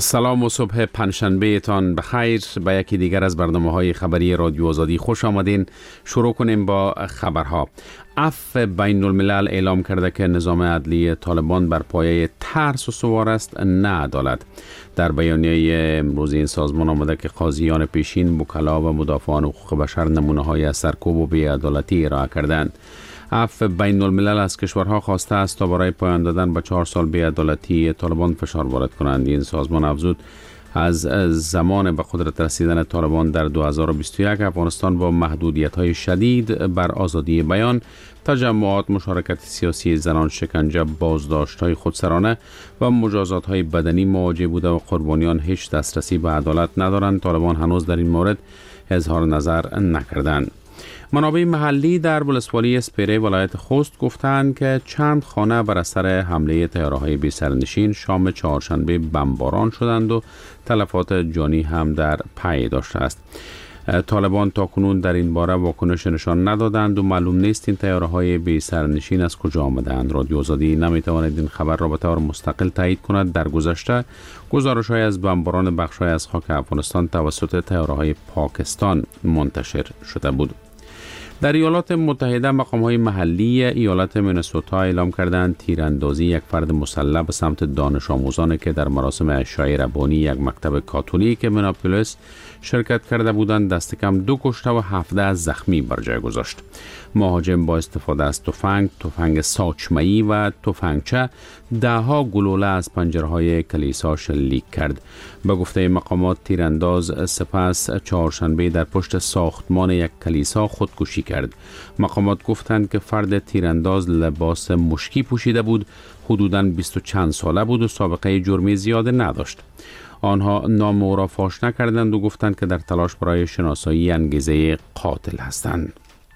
سلام و صبح پنجشنبه تان بخیر. به یکی دیگر از برنامه‌های خبری رادیو آزادی خوش آمدین. شروع کنیم با خبرها. عفو بین الملل اعلام کرده که نظام عدلی طالبان بر پایه ترس و سوار است، نه عدالت. در بیانیه امروز این سازمان آمده که قاضیان پیشین، وکلا و مدافعان حقوق بشر نمونه‌های از سرکوب و بی‌عدالتی ارائه کردند. عفو بین الملل از کشورها خواسته است تا برای پایان دادن به 4 سال بی‌عدالتی طالبان فشار وارد کنند. این سازمان افزود از زمان به قدرت رسیدن طالبان در 2021 افغانستان با محدودیت‌های شدید بر آزادی بیان، تجمعات، مشارکت سیاسی زنان، شکنجه، بازداشت‌های خودسرانه و مجازات‌های بدنی مواجه بوده و قربانیان هیچ دسترسی به عدالت ندارند. طالبان هنوز در این مورد اظهار نظر نکردند. منابع محلی در ولسوالی اسپیره ولایت خوست گفتند که چند خانه بر اثر حمله طیاره‌های بی سرنشین شام چهارشنبه بمباران شدند و تلفات جانی هم در پی داشته است. طالبان تاکنون در این باره واکنش نشان ندادند و معلوم نیست این طیاره‌های بی سرنشین از کجا آمدند. رادیو آزادی نمیتواند این خبر را به طور مستقل تایید کند. در گذشته گزارش‌های از بمباران بخش‌های از خاک افغانستان توسط طیاره‌های پاکستان منتشر شده بود. در ایالات متحده مقام‌های محلی ایالت مینسوتا اعلام کردند تیراندازی یک فرد مسلح به سمت دانش آموزانی که در مراسم اشعه ربانی یک مکتب کاتولیک میناپولیس شرکت کرده بودند دست کم 2 کشته و 17 زخمی بر جای گذاشت. مهاجم با استفاده از تفنگ ساچمه‌ای و تفنگچه ده‌ها گلوله از پنجره‌های کلیسا شلیک کرد. به گفته مقامات تیرانداز سپس چهارشنبه در پشت ساختمان یک کلیسا خودکشی کرد. مقامات گفتند که فرد تیرانداز لباس مشکی پوشیده بود، حدوداً 20 و چند ساله بود و سابقه جرمی زیاد نداشت. آنها نام او را فاش نکردند و گفتند که در تلاش برای شناسایی انگیزه قاتل هستند.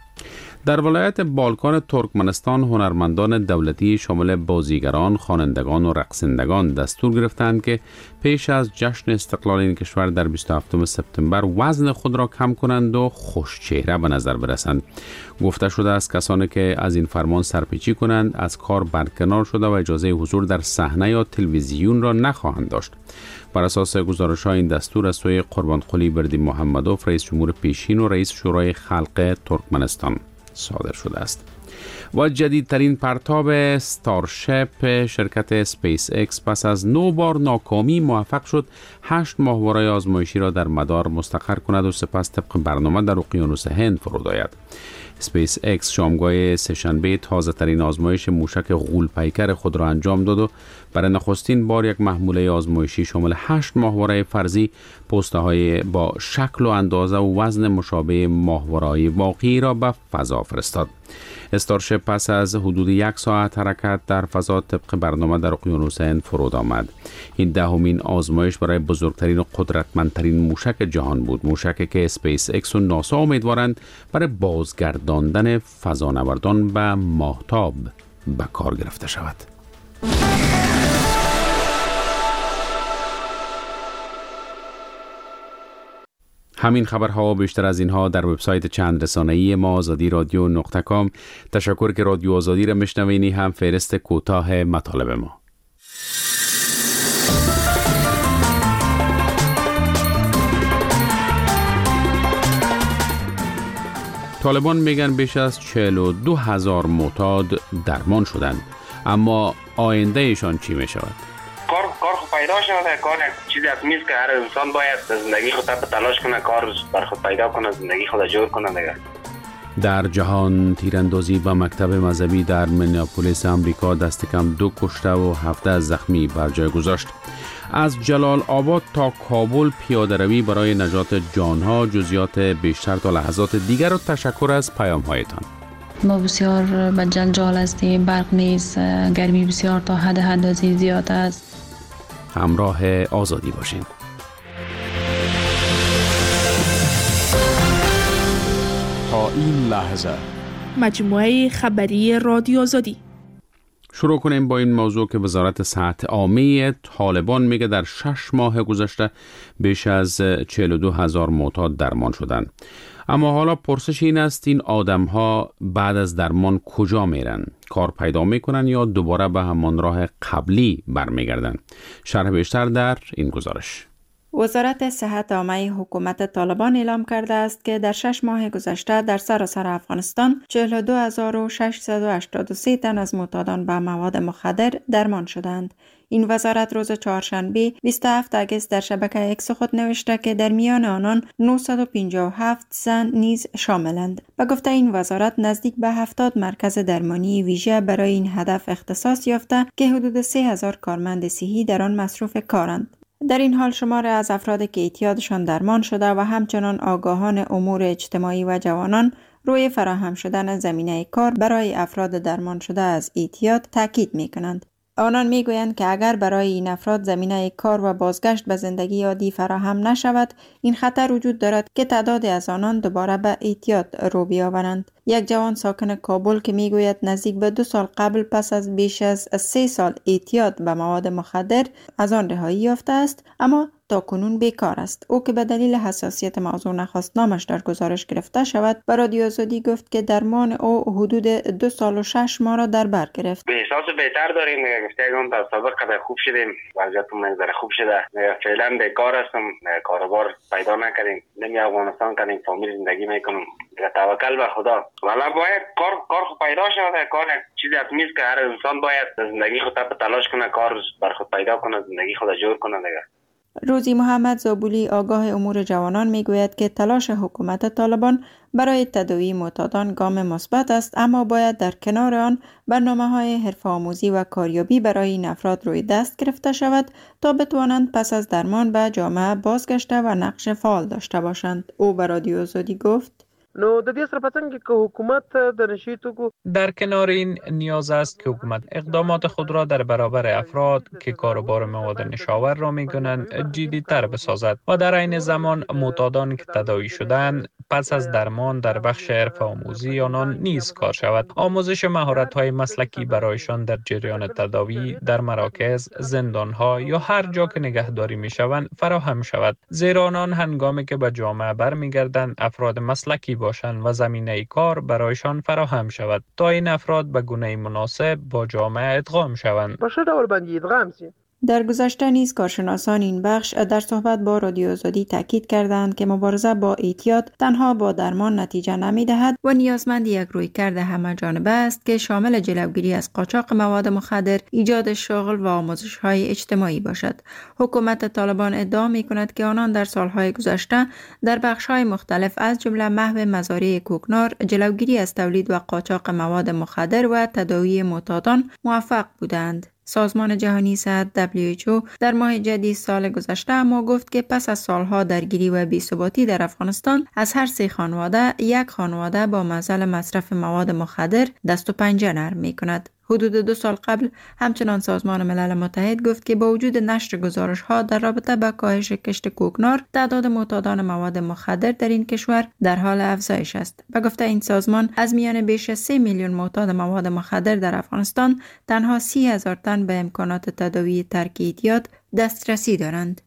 در ولایت بالکان ترکمنستان هنرمندان دولتی شامل بازیگران، خوانندگان و رقصندگان دستور گرفتند که پیش از جشن استقلال این کشور در 27 سپتامبر وزن خود را کم کنند و خوشچهره به نظر برسند. گفته شده است کسانی که از این فرمان سرپیچی کنند از کار برکنار شده و اجازه حضور در صحنه یا تلویزیون را نخواهند داشت. بر اساس گزارش‌های این دستور از سوی قربانقلی بردی محمدوف رئیس جمهور پیشین و رئیس شورای خلق ترکمنستان صادر شده است. و جدیدترین پرتاب استارشپ شرکت اسپیس اکس پس از 9 بار ناکامی موفق شد 8 ماهواره آزمایشی را در مدار مستقر کند و سپس طبق برنامه در اقیانوس هند فرود آید. اسپیس اکس شامگاه سه‌شنبه تازه ترین آزمایش موشک غول پیکر خود را انجام داد و برای نخستین بار یک محموله آزمایشی شامل 8 ماهواره فرضی پوسته های با شکل و اندازه و وزن مشابه ماهواره‌های واقعی را به فضا فرستاد. استارشپ پس از حدود 1 ساعت حرکت در فضا طبق برنامه در اقیانوس هند فرود آمد. این 10مین آزمایش برای بزرگترین و قدرتمندترین موشک جهان بود. موشکی که اسپیس اکس و ناسا امیدوارند برای بازگرداندن فضانوردان به ماهتاب به کار گرفته شود. همین خبرها و بیشتر از اینها در وبسایت چند رسانه‌ای ما azadiradyo.com. تشکر که رادیو آزادی را میشنوینی. هم فهرست کوتاه مطالب ما. طالبان میگن بیش از 42,000 معتاد درمان شدند، اما آینده ایشان چی میشود؟ کار خود پیدا شده، کار یک چیزی از نیست که هر انسان باید زندگی خود را تلاش کنه، کار بر خود پیدا کنه، زندگی خود را جور کنه دیگه. در جهان تیراندازی به مکتب مذهبی در مینیاپولیس آمریکا دست کم 2 کشته و 17 زخمی بر جای گذاشت. از جلال آباد تا کابل پیاده روی برای نجات جانها. جزئیات بیشتر تا لحظات دیگر و تشکر از پیام هایتان. ما بسیار به جنجال هستیم، برق نیست، گرمی بسیار تا حد اندازه زیاد است. همراه آزادی باشین. تا این لحظه مجموعه خبری رادیو آزادی. شروع کنیم با این موضوع که وزارت صحت عامه طالبان میگه در 6 ماه گذشته بیش از 42,000 معتاد درمان شدند. اما حالا پرسش این است این آدم ها بعد از درمان کجا میرن؟ کار پیدا میکنن یا دوباره به همان راه قبلی برمیگردن؟ شرح بیشتر در این گزارش. وزارت صحت عامه حکومت طالبان اعلام کرده است که در 6 ماه گذشته در سراسر افغانستان 42683 تن از معتادان به مواد مخدر درمان شدند. این وزارت روز چهارشنبه 27 آگوست در شبکه اکس خود نوشته که در میان آنان 957 زن نیز شاملند. به گفته این وزارت نزدیک به 70 مرکز درمانی ویژه برای این هدف اختصاص یافته که حدود 3000 کارمند صحی در آن مصروف کارند. در این حال شمار از افرادی که اعتیادشان درمان شده و همچنان آگاهان امور اجتماعی و جوانان روی فراهم شدن زمینه کار برای افراد درمان شده از اعتیاد تاکید می‌کنند. آنان میگویند که اگر برای این افراد زمینه کار و بازگشت به زندگی عادی فراهم نشود، این خطر وجود دارد که تعدادی از آنان دوباره به اعتیاد رو بیاورند. یک جوان ساکن کابل که میگوید نزدیک به 2 سال قبل پس از بیش از 3 سال اعتیاد به مواد مخدر از آن رهایی یافته است، اما تا کنون بیکار است. او که به دلیل حساسیت موضوع نخواست نامش در گزارش گرفته شود، به رادیو آزادی گفت که درمان او حدود 2 سال و 6 ماه را در بر گرفت. به احساس بهتر داریم. گفتم تا سابق قدر خوب شدیم، وضعیتمون منظر خوب شده. فعلا بیکار هستم، کاروبار پیدا نکردیم، نمی افغانستان کردیم، فامیل زندگی میکنم. توکل به خدا. والا باید کار پیدا شده، کار چیزی از میز که هر انسان باید زندگی خود به تلاش کنه، کار بر خود پیدا کنه، زندگی خود جور کنه دیگه. روزی محمد زابولی آگاه امور جوانان میگوید که تلاش حکومت طالبان برای تداوی معتادان گام مثبت است، اما باید در کنار آن برنامه‌های حرفه‌آموزی و کاریابی برای این افراد روی دست گرفته شود تا بتوانند پس از درمان به جامعه بازگشته و نقش فعال داشته باشند. او به رادیو آزادی گفت: نو د دې سره پڅنګ که حکومت د نشي توکو در کنار این نیاز است که حکومت اقدامات خود را در برابر افراد که کاروبار مواد نشاور را می‌کنند جدی‌تر بسازد و در عین زمان معتادان که تداوی شدند پس از درمان در بخش حرفه‌آموزی آنان نیز کار شود. آموزش مهارت‌های مسلکی برایشان در جریان تداوی در مراکز، زندان‌ها یا هر جا که نگهداری می‌شوند فراهم شود، زیرا آنان هنگامی که به جامعه برمیگردند افراد مسلکی باشند و زمینه کار برایشان فراهم شود تا این افراد به گونه مناسب با جامعه ادغام شوند. په ښه ډول باندې ادغام شي. در گذشته نیز کارشناسان این بخش در صحبت با رادیو آزادی تاکید کردند که مبارزه با اعتیاد تنها با درمان نتیجه نمی‌دهد و نیازمند یک رویکرد همه جانبه است که شامل جلوگیری از قاچاق مواد مخدر، ایجاد شغل و آموزش‌های اجتماعی باشد. حکومت طالبان ادعا می‌کند که آنان در سالهای گذشته در بخش‌های مختلف از جمله محو مزارع کوکنار، جلوگیری از تولید و قاچاق مواد مخدر و تداوی معتادان موفق بودند. سازمان جهانی صحت WHO در ماه جدید سال گذشته اما گفت که پس از سالها درگیری و بی‌ثباتی در افغانستان از هر 3 خانواده یک خانواده با معضل مصرف مواد مخدر دست و پنجه نرم می‌کند. حدود 2 سال قبل همچنان سازمان ملل متحد گفت که با وجود نشر گزارش‌ها در رابطه با کاهش کشت کوکنار، تعداد معتادان مواد مخدر در این کشور در حال افزایش است. به گفته این سازمان از میان بیش از 3 میلیون معتاد مواد مخدر در افغانستان تنها 30,000 تن به امکانات تداوی ترک اعتیاد دسترسی دارند.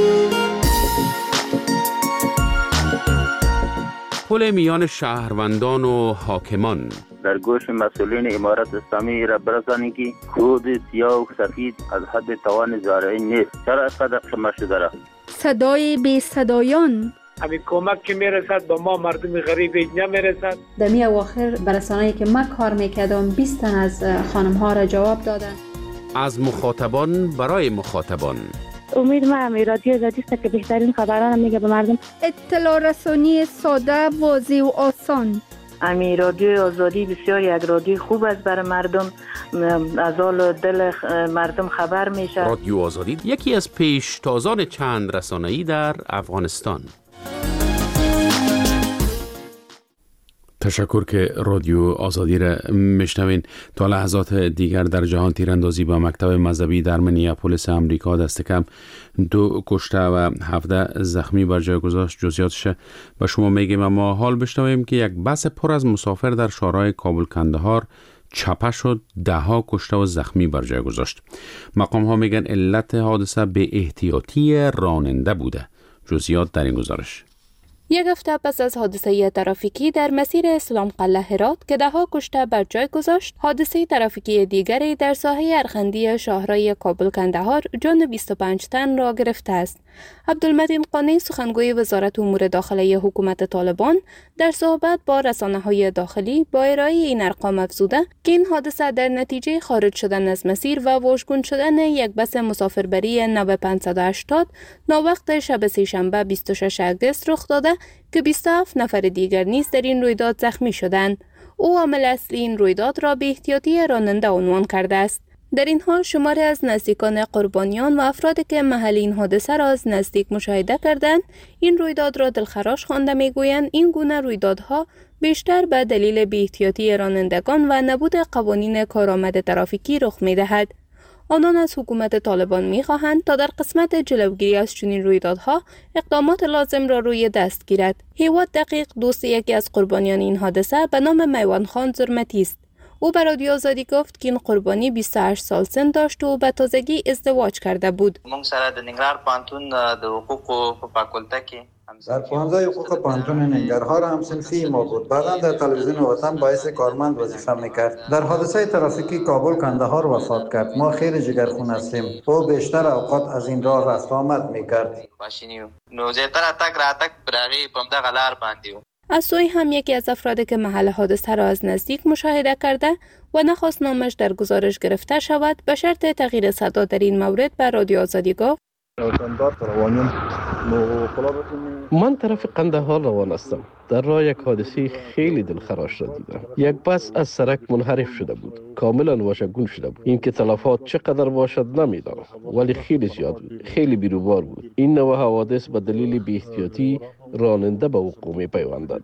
پل میان شهروندان و حاکمان در گوش مسئولین امارت اسلامی را برسانید که کود سیاه و سفید از حد توان زارعی نیست. چرا اینقدر قمه شده را؟ صدای بی صدایان همین کمک که میرسد به ما مردم غریب نمیرسد. در می اواخر برسانه‌ای که من کار میکردم 20 تن از خانم ها را جواب دادن. از مخاطبان برای مخاطبان. امید من رادیو آزادی است که بهترین خبران میگه به مردم. اطلاع رسانی ساده، واضح و آسان. امی رادیو آزادی بسیار یک رادیو خوب است برای مردم، از حال دل مردم خبر میشه. رادیو آزادی یکی از پیشتازان چند رسانه‌ای در افغانستان. تشکر که رادیو آزادی را میشنوین. تا لحظات دیگر در جهان تیراندازی با مکتب مذهبی در منیاپولیس امریکا دست کم 2 کشته و 17 زخمی بر جای گذاشت. جزئیاتش به شما میگیم، اما حال بشنویم که یک بس پر از مسافر در شهرهای کابل کندهار چپه شد، 10 کشته و زخمی بر جای گذاشت. مقام ها میگن علت حادثه به احتیاطی راننده بوده. جزئیات در این گزارش. یک هفته پس از حادثه ترافیکی در مسیر اسلام قلعه هرات که 10 کشته بر جای گذاشت، حادثه ترافیکی دیگری در ساحه ارخندی شاهراه کابل کندهار جان 25 تن را گرفته است. عبدالمتین قانی سخنگوی وزارت امور داخلی حکومت طالبان در صحبت با رسانه‌های داخلی با ارائه این ارقام افزوده که این حادثه در نتیجه خارج شدن از مسیر و واژگون شدن یک بس مسافربری نو 580 ناوقت شب سه‌شنبه 26 اگست رخ داده که 27 نفر دیگر نیز در این رویداد زخمی شدند. او عامل اصلی این رویداد را بی‌احتیاطی راننده عنوان کرده است. در این حال شماری از نزدیکان قربانیان و افرادی که محل این حادثه را از نزدیک مشاهده کردند این رویداد را دلخراش خوانده میگویند این گونه رویدادها بیشتر به دلیل بی‌احتیاطی رانندگان و نبود قوانین کارآمد ترافیکی رخ می‌دهد. آنان از حکومت طالبان می‌خواهند تا در قسمت جلوگیری از چنین رویدادها اقدامات لازم را روی دست گیرد. هیواد دقیق دوست یکی از قربانیان این حادثه به نام میوان خان زرمتی است. او به رادیو آزادی گفت که این قربانی 28 سال سن داشت و به تازگی ازدواج کرده بود. موږ سره د ننګرهار پوهنتون د حقوقو په فاکولته کې در پوهنځی حقوق پوهنتون ننګرهار همصنفی ما بود. بعدا در تلویزیون وطن باعث کارمند وظیفه میکرد. در حادثه ترافیکی کابل کندهار وفات کرد. ما خیلی جگرخون هستیم. او بیشتر اوقات از این راه رفت آمد میکرد. نو زیاتره تک راتک برای پمدا غلار باندې. از سوی هم یکی از افرادی که محل حادثه را از نزدیک مشاهده کرده و نخواست نامش در گزارش گرفته شود به شرط تغییر صدا در این مورد به رادیو آزادی گفت من طرف قندهار روان هستم. در راه یک حادثه خیلی دلخراش را دیدم. یک بس از سرک منحرف شده بود. کاملا واژگون شده بود. اینکه تلفات چقدر باشد نمیدانم، ولی خیلی زیاد بود. خیلی بیروبار بود. این نوع حوادث به دلیل بی‌احتیاطی راننده به وقوع می‌پیوندد.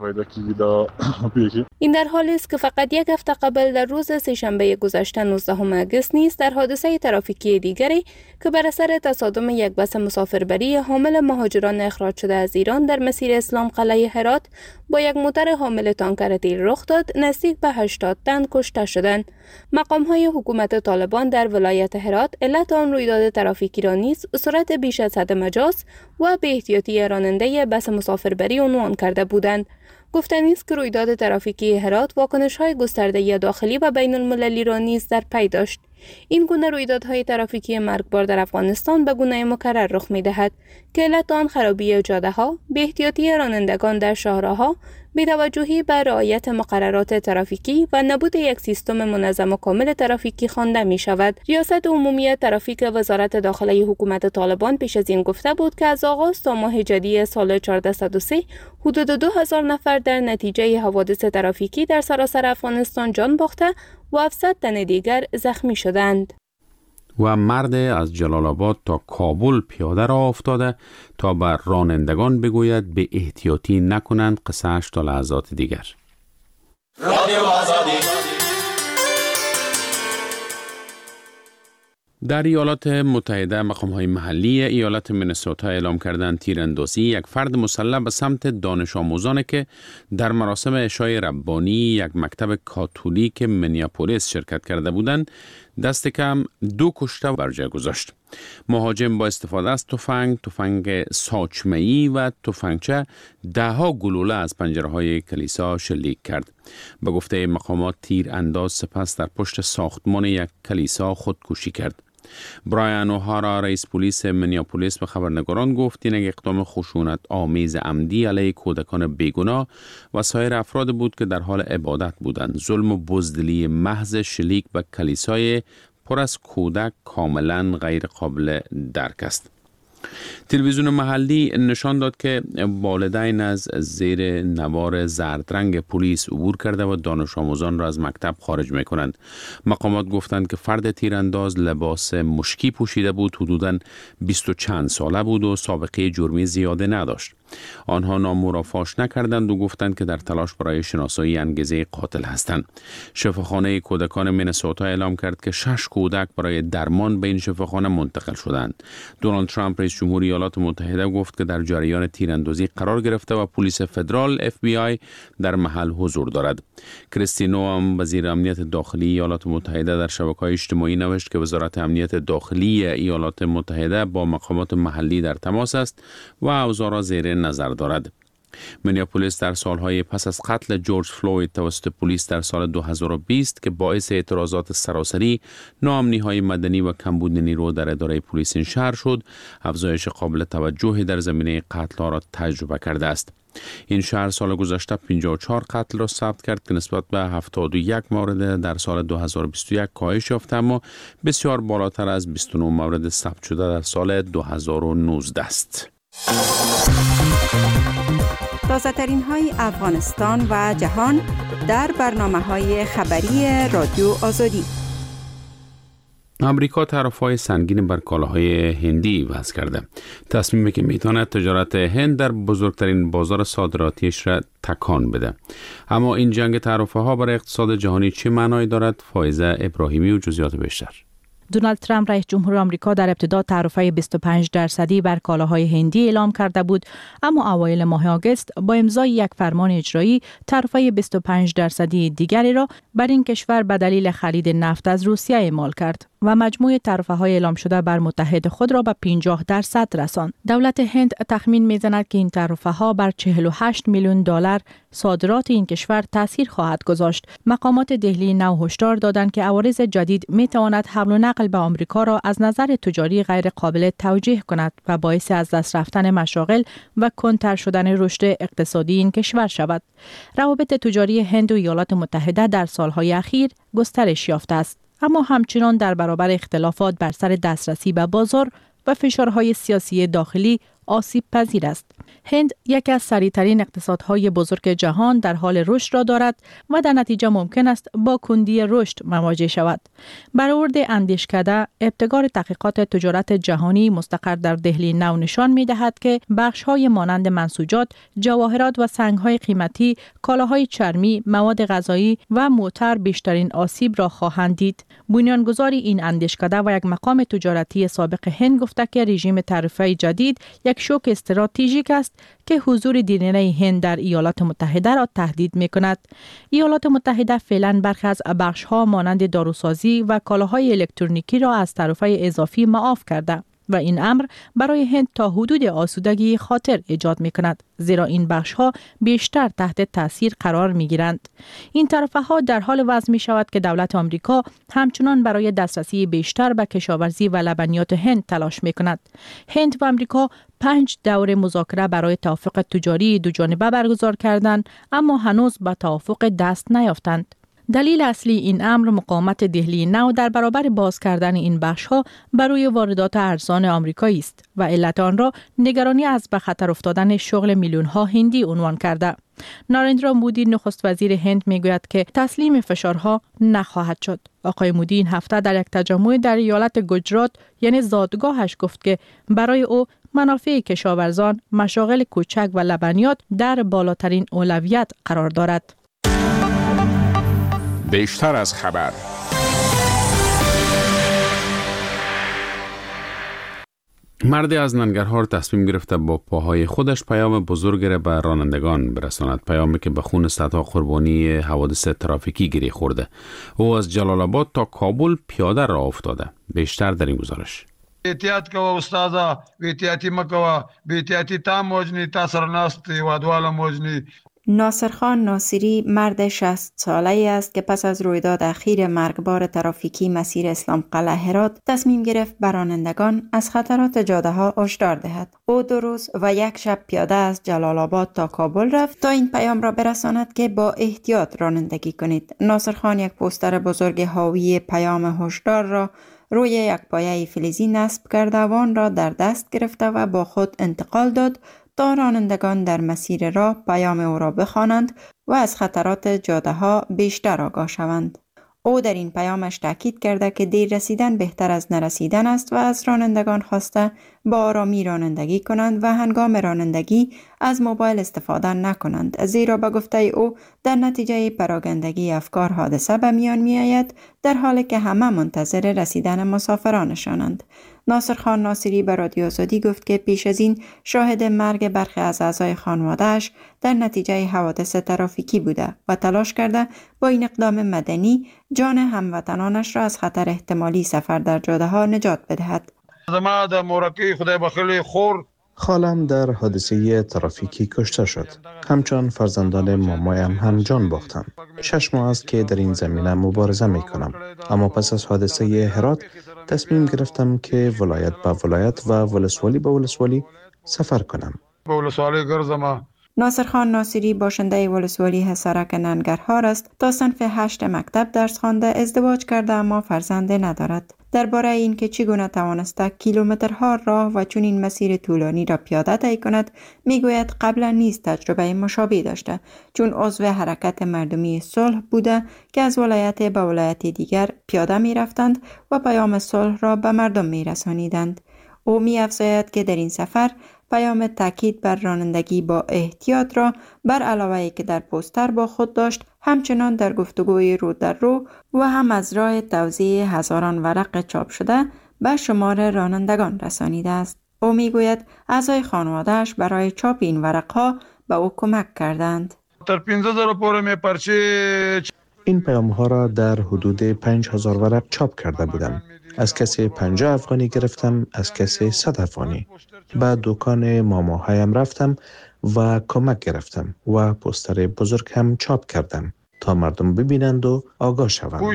این در حالی است که فقط یک هفته قبل در روز سه‌شنبه گذشته 19 اگست نیز در حادثه ترافیکی دیگری که بر اثر تصادم یک بس مسافربری حامل مهاجران اخراج شده از ایران در مسیر اسلام قلعه هرات با یک موتر حامل تانکر تیل رخ داد، نزدیک به 80 تن کشته شدند. مقام‌های حکومت طالبان در ولایت هرات علت آن رویداد ترافیکی را نیز سرعت بیش از حد مجاز و بی‌احتیاطی راننده بس مسافربری عنوان کرده بودند. گفتنی است که رویداد ترافیکی هرات واکنش‌های گسترده داخلی و بین المللی را نیز در پی داشت. این گونه رویدادهای ترافیکی مرگبار در افغانستان به گونه مکرر رخ می‌دهد که علت آن خرابی جاده‌ها، بی‌احتیاطی رانندگان در شاهراه‌ها، بی‌توجهی به رعایت مقررات ترافیکی و نبود یک سیستم منظم و کامل ترافیکی خوانده می‌شود. ریاست عمومی ترافیک وزارت داخلی حکومت طالبان پیش از این گفته بود که از آغاز تا ماه جدی سال 1403 حدود 2000 نفر در نتیجه حوادث ترافیکی در سراسر افغانستان جان باخته و 700 تن دیگر زخمی شدند. و مرد از جلال آباد تا کابل پیاده را افتاده تا بر رانندگان بگوید به احتیاطی نکنند. قصه‌اش تا لحظات دیگر. رادیو آزادی. در ایالات متحده مقام‌های محلی ایالت مینسوتا اعلام کردند تیراندازی یک فرد مسلح به سمت دانش آموزانی که در مراسم عشای ربانی یک مکتب کاتولیک منیاپولیس شرکت کرده بودند دست کم 2 کشته بر جای گذاشت. مهاجم با استفاده از تفنگ ساچمه‌ای و تفنگچه 10 گلوله از پنجره‌های کلیسا شلیک کرد. به گفته مقامات تیرانداز سپس در پشت ساختمان یک کلیسا خودکشی کرد. برایان اوهارا رئیس پلیس منیاپولیس به خبرنگاران گفت این اقدام خشونت آمیز عمدی علیه کودکان بیگناه و سایر افراد بود که در حال عبادت بودند. ظلم و بزدلی محض شلیک به کلیسای پر از کودک کاملا غیر قابل درک است. تلویزیون محلی نشان داد که والدین از زیر نوار زرد رنگ پلیس عبور کرده و دانش آموزان را از مکتب خارج می‌کنند. مقامات گفتند که فرد تیرانداز لباس مشکی پوشیده بود، حدوداً 20 و چند ساله بود و سابقه جرمی زیاده نداشت. آنها نام او را فاش نکردند و گفتند که در تلاش برای شناسایی انگیزه قاتل هستند. شفاخانه کودکان مینسوتا اعلام کرد که 6 کودک برای درمان به این شفاخانه منتقل شدند. دونالد ترامپ رئیس جمهور ایالات متحده گفت که در جریان تیراندازی قرار گرفته و پلیس فدرال FBI در محل حضور دارد. کریستی نوام وزیر امنیت داخلی ایالات متحده در شبکه‌های اجتماعی نوشت که وزارت امنیت داخلی ایالات متحده با مقامات محلی در تماس است و اوضاع را زیر نظر دارد. مینیاپولیس در سالهای پس از قتل جورج فلوید توسط پلیس در سال 2020 که باعث اعتراضات سراسری، ناامنی‌های مدنی و کمبود نیرو در اداره پلیس این شهر شد، افزایش قابل توجهی در زمینه قتل‌ها را تجربه کرده است. این شهر سال گذشته 54 قتل را ثبت کرد که نسبت به 71 مورد در سال 2021 کاهش یافت، اما بسیار بالاتر از 29 مورد ثبت شده در سال 2019 است. تازه ترین های افغانستان و جهان در برنامه‌های خبری رادیو آزادی. امریکا تعرفه‌های سنگین بر کالاهای هندی وضع کرده. تصمیمی که میتواند تجارت هند در بزرگترین بازار صادراتیش را تکان بده. اما این جنگ تعرفه‌ها برای اقتصاد جهانی چه معنایی دارد؟ فائزه ابراهیمی و جزئیات بیشتر. دونالد ترامپ رئیس جمهور آمریکا در ابتدا تعرفه 25% بر کالاهای هندی اعلام کرده بود، اما اوایل ماه آگوست با امضای یک فرمان اجرایی تعرفه 25% دیگری را بر این کشور به دلیل خرید نفت از روسیه اعمال کرد و مجموع تعرفه‌های اعلام شده بر متحد خود را به 50% رساند. دولت هند تخمین می‌زند که این تعرفه‌ها بر 48 میلیون دلار صادرات این کشور تاثیر خواهد گذاشت. مقامات دهلی نو هشدار دادند که عوارض جدید می‌تواند حمل و نقل به آمریکا را از نظر تجاری غیر قابل توجیه کند و باعث از دست رفتن مشاغل و کندتر شدن رشد اقتصادی این کشور شود. روابط تجاری هند و ایالات متحده در سالهای اخیر گسترش یافته است، اما همچنان در برابر اختلافات بر سر دسترسی به بازار و فشارهای سیاسی داخلی آسیب پذیر است. هند یکی از سریع‌ترین اقتصادهای بزرگ جهان در حال رشد را دارد و در نتیجه ممکن است با کندی رشد مواجه شود. برآورد اندیشکده ابتکار تحقیقات تجارت جهانی مستقر در دهلی نو نشان می‌دهد که بخش‌های مانند منسوجات، جواهرات و سنگ‌های قیمتی، کالاهای چرمی، مواد غذایی و موتر بیشترین آسیب را خواهند دید. بنیانگذار این اندیشکده و یک مقام تجارتی سابق هند گفته که رژیم تعرفه‌ای جدید یک شوک استراتژیک است که حضور دیرینه هند در ایالات متحده را تهدید می‌کند. ایالات متحده فعلا برخی از بخش‌ها مانند داروسازی و کالاهای الکترونیکی را از تعرفه اضافی معاف کرده و این امر برای هند تا حدود آسودگی خاطر ایجاد می‌کند، زیرا این بخش‌ها بیشتر تحت تاثیر قرار می‌گیرند. این تعرفه‌ها در حال وضع می‌شود که دولت آمریکا همچنان برای دسترسی بیشتر به کشاورزی و لبنیات هند تلاش می‌کند. هند و آمریکا 5 دور مذاکره برای توافق تجاری دوجانبه برگزار کردند، اما هنوز به توافق دست نیافتند. دلیل اصلی این امر مقاومت دهلی نو در برابر باز کردن این بخش‌ها بر روی واردات ارزان آمریکایی است و علت آن را نگرانی از به خطر افتادن شغل میلیون‌ها هندی عنوان کرده. نارندرا مودی نخست وزیر هند میگوید که تسلیم فشارها نخواهد شد. آقای مودی این هفته در یک تجمع در ایالت گجرات یعنی زادگاهش گفت که برای او منافع کشاورزان، مشاغل کوچک و لبنیات در بالاترین اولویت قرار دارد. بیشتر از خبر. مردی از ننگرهار تصمیم گرفته با پاهای خودش پیام بزرگی را به رانندگان برساند، پیامی که به خون صدها قربانی حوادث ترافیکی گره خورده. او از جلال آباد تا کابل پیاده راه افتاده. بیشتر در این گزارش. احتیاط کوه استادا، احتیاطی مکوه، بی احتیاطی تا موجنی، تا سرناستی وادوالا موجنی. ناصرخان ناصری مرد 60 ساله‌ای است که پس از رویداد اخیر مرگبار ترافیکی مسیر اسلام قلعه هرات تصمیم گرفت به رانندگان از خطرات جاده‌ها هشدار دهد. او 2 روز و 1 شب پیاده از جلال آباد تا کابل رفت تا این پیام را برساند که با احتیاط رانندگی کنید. ناصرخان یک پوستر بزرگ حاوی پیام هشدار را روی یک پایه فلزی نصب کرده و آن را در دست گرفته و با خود انتقال داد تا رانندگان در مسیر راه پیام او را بخوانند و از خطرات جاده‌ها بیشتر آگاه شوند. او در این پیامش تاکید کرده که دیر رسیدن بهتر از نرسیدن است و از رانندگان خواسته با آرامی رانندگی کنند و هنگام رانندگی از موبایل استفاده نکنند، زیرا به گفته او در نتیجه پراگندگی افکار حادثه به میان می آید، در حالی که همه منتظر رسیدن مسافرانشانند. ناصرخان ناصری به رادیو آزادی گفت که پیش از این شاهد مرگ برخی از اعضای خانواده‌اش در نتیجه حوادث ترافیکی بوده و تلاش کرده با این اقدام مدنی جان هموطنانش را از خطر احتمالی سفر در جاده‌ها نجات بدهد. زما د مورکی خدای بخلی خور خالم در حادثه ترافیکی کشته شد. همچون فرزندان مامایم هم جان باختند. 6 ماه است که در این زمینه مبارزه می کنم. اما پس از حادثه هرات تصمیم گرفتم که ولایت به ولایت و ولسوالی به ولسوالی سفر کنم. به ولسوالی گرزم. ناصر خان ناصری باشنده ولسوالی حصارک ننگرهار است. تا صنف 8 مکتب درس خوانده، ازدواج کرده اما فرزند ندارد. درباره اینکه چگونه توانسته کیلومترها راه و چنین مسیر طولانی را پیاده طی کند، میگوید قبلا نیز تجربه مشابه داشته، چون عضو حرکت مردمی صلح بوده که از ولایت به ولایت دیگر پیاده می رفتند و پیام صلح را به مردم می رسانیدند. او می افزاید که در این سفر پیام تاکید بر رانندگی با احتیاط را بر علاوه که در پوستر با خود داشت، همچنان در گفتگوی رو در رو و هم از راه توزیع هزاران ورق چاپ شده به شمار رانندگان رسانیده است. او میگوید اعضای خانواده‌اش برای چاپ این ورق‌ها به او کمک کردند. تر 15000 پوره می پرچه. این پیام‌ها را در حدود 5000 ورق چاپ کرده بودم. از کسی 50 افغانی گرفتم، از کسی 100 افغانی. به دکان ماماهایم رفتم و کمک گرفتم و پوستر بزرگ هم چاپ کردم تا مردم ببینند و آگاه شوند.